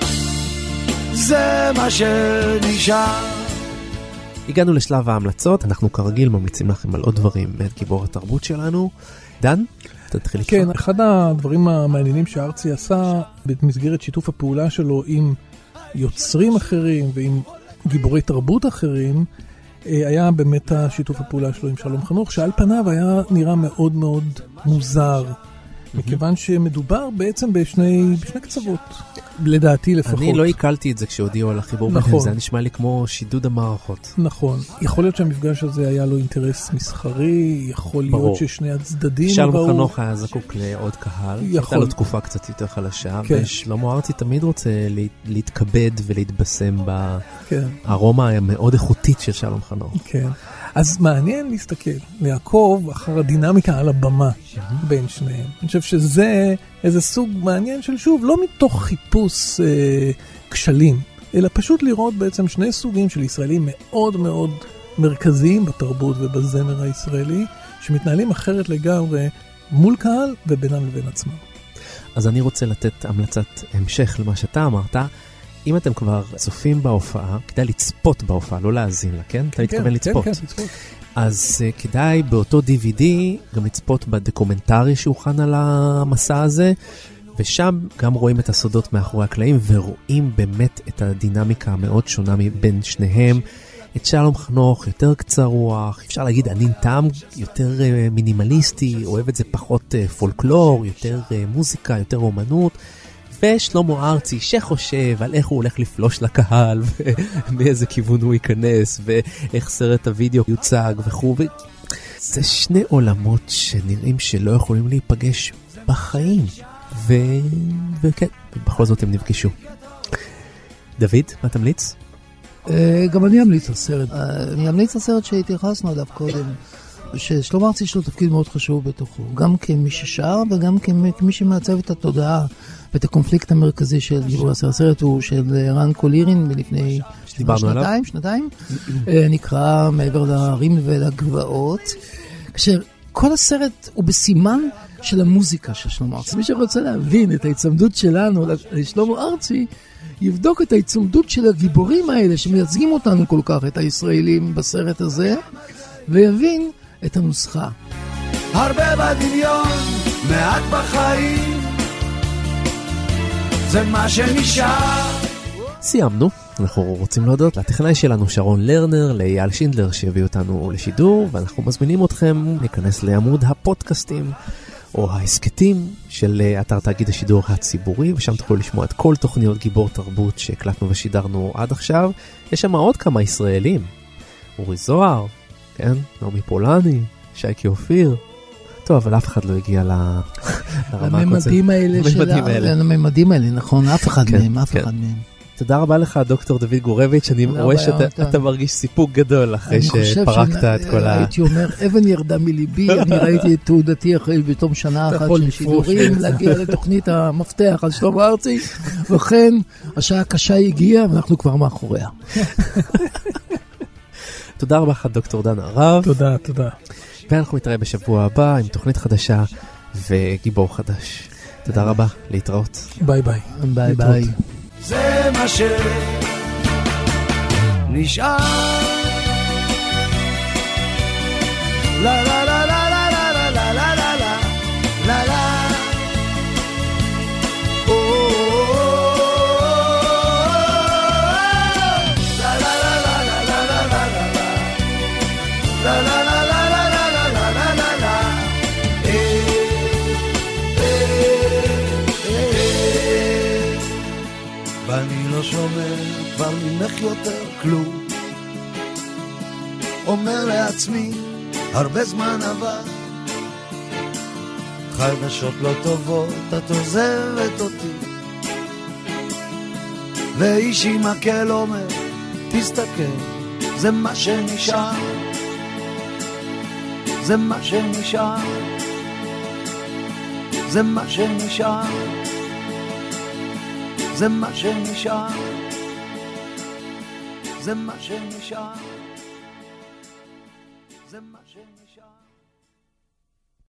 זה מה שנשאר. הגענו לשלב ההמלצות, אנחנו כרגיל ממליצים לכם על עוד דברים מאת גיבור התרבות שלנו. דן, תתחיל איתך. כן, אחד הדברים המעניינים שארצי עשה במסגרת שיתוף הפעולה שלו עם יוצרים אחרים ועם גיבורי תרבות אחרים, היה באמת השיתוף הפעולה שלו עם שלום חנוך, שעל פניו היה נראה מאוד מאוד מוזר, מכיוון שמדובר בעצם בשני קצוות, לדעתי לפחות. אני לא עיכלתי את זה כשהודיעו על החיבור ביניהם, זה נשמע לי כמו שידוד המערכות. נכון, יכול להיות שהמפגש הזה היה לו אינטרס מסחרי, יכול להיות ששני הצדדים שלום חנוך היה זקוק לעוד קהל, הייתה לו תקופה קצת יותר חלשה, ושלמה ארצי תמיד רוצה להתכבד ולהתבשם בארומה המאוד איכותית של שלום חנוך. כן. אז מעניין להסתכל, לעקוב אחר הדינמיקה על הבמה בין שניהם. אני חושב שזה איזה סוג מעניין של שוב, לא מתוך חיפוש כשלים, אלא פשוט לראות בעצם שני סוגים של ישראלים מאוד מאוד מרכזיים בתרבות ובזמר הישראלי, שמתנהלים אחרת לגמרי מול קהל ובינם לבין עצמם. אז אני רוצה לתת המלצת המשך למה שאתה אמרת. אם אתם כבר צופים בהופעה, כדאי לצפות בהופעה, לא להאזין לה, כן? אתה מתכוון לצפות. כן, לצפות. אז כדאי באותו DVD גם לצפות בדוקומנטרי שהוכן על המסע הזה, ושם גם רואים את הסודות מאחורי הקלעים, ורואים באמת את הדינמיקה המאוד שונה בין שניהם. את שלום חנוך, יותר קצר רוח, אפשר להגיד ענין טעם, יותר מינימליסטי, אוהב את זה פחות פולקלור, יותר מוזיקה, יותר אומנות. ושלמה ארצי שחושב על איך הוא הולך לפלוש לקהל ומאיזה כיוון הוא ייכנס ואיך סרט הוידאו יוצג וכו'. זה שני עולמות שנראים שלא יכולים להיפגש בחיים וכן, בכל זאת הם נפגשו. דוד, מה תמליץ? גם אני אמליץ הסרט. אני אמליץ הסרט שהתייחסנו עליו קודם, ששלמה ארצי יש לו תפקיד מאוד חשוב בתוכו, גם כמי ששר וגם כמי שמעצב את התודעה ואת הקונפליקט המרכזי של גיבור הסרט. הסרט הוא של רן קולירין מלפני שנתיים, נקרא מעבר להרים ולגבעות, כשכל הסרט הוא בסימן של המוזיקה של שלמה ארצי. מי שרוצה להבין את ההצמדות שלנו לשלמה ארצי, יבדוק את ההצמדות של הגיבורים האלה שמייצגים אותנו כל כך, את הישראלים בסרט הזה, ויבין את הנוסחה. הרבה בדמיון, מעט בחיים, זה מה שנשאר. סיימנו. אנחנו רוצים להודות לטכנאי שלנו שרון לרנר, לאייל שינדלר שהביא אותנו לשידור, ואנחנו מזמינים אתכם להיכנס לעמוד הפודקאסטים או ההסקטים של אתר תאגיד השידור הציבורי, ושם תוכלו לשמוע את כל תוכניות גיבור תרבות שהקלטנו ושידרנו עד עכשיו. יש שם עוד כמה ישראלים, אורי זוהר, כן, נעמי פולני, שייקי אופיר. טוב, אבל אף אחד לא הגיע לרמה הממדים האלה, נכון, אף אחד מהם. תודה רבה לך, דוקטור דוד גורביץ', אני רואה שאתה מרגיש סיפוק גדול אחרי שפרקת את כל הייתי אומר, אבן ירדה מליבי, אני ראיתי את תעודתי אחרי בתום שנה אחת של שידורים, להגיע לתוכנית המפתח על שלמה ארצי, וכן, השעה הקשה הגיעה, ואנחנו כבר מאחוריה. תודה רבה לך, דוקטור דן הרב. תודה. ואנחנו נתראה בשבוע הבא עם תוכנית חדשה וגיבור חדש. תודה רבה, להתראות. ביי ביי. ביי ביי. זה מה שנשאר. לה לה לה לה לה לה לה לה לה לה לה. ואני לא שומע כבר ממך יותר כלום, אומר לעצמי הרבה זמן עבר, חדשות לא טובות את עוזבת אותי, ואיש עם מקל אומר תסתכל, זה מה שנשאר, זה מה שנשאר, זה מה שנשאר, זה מה שנשאר, זה מה שנשאר, זה מה שנשאר.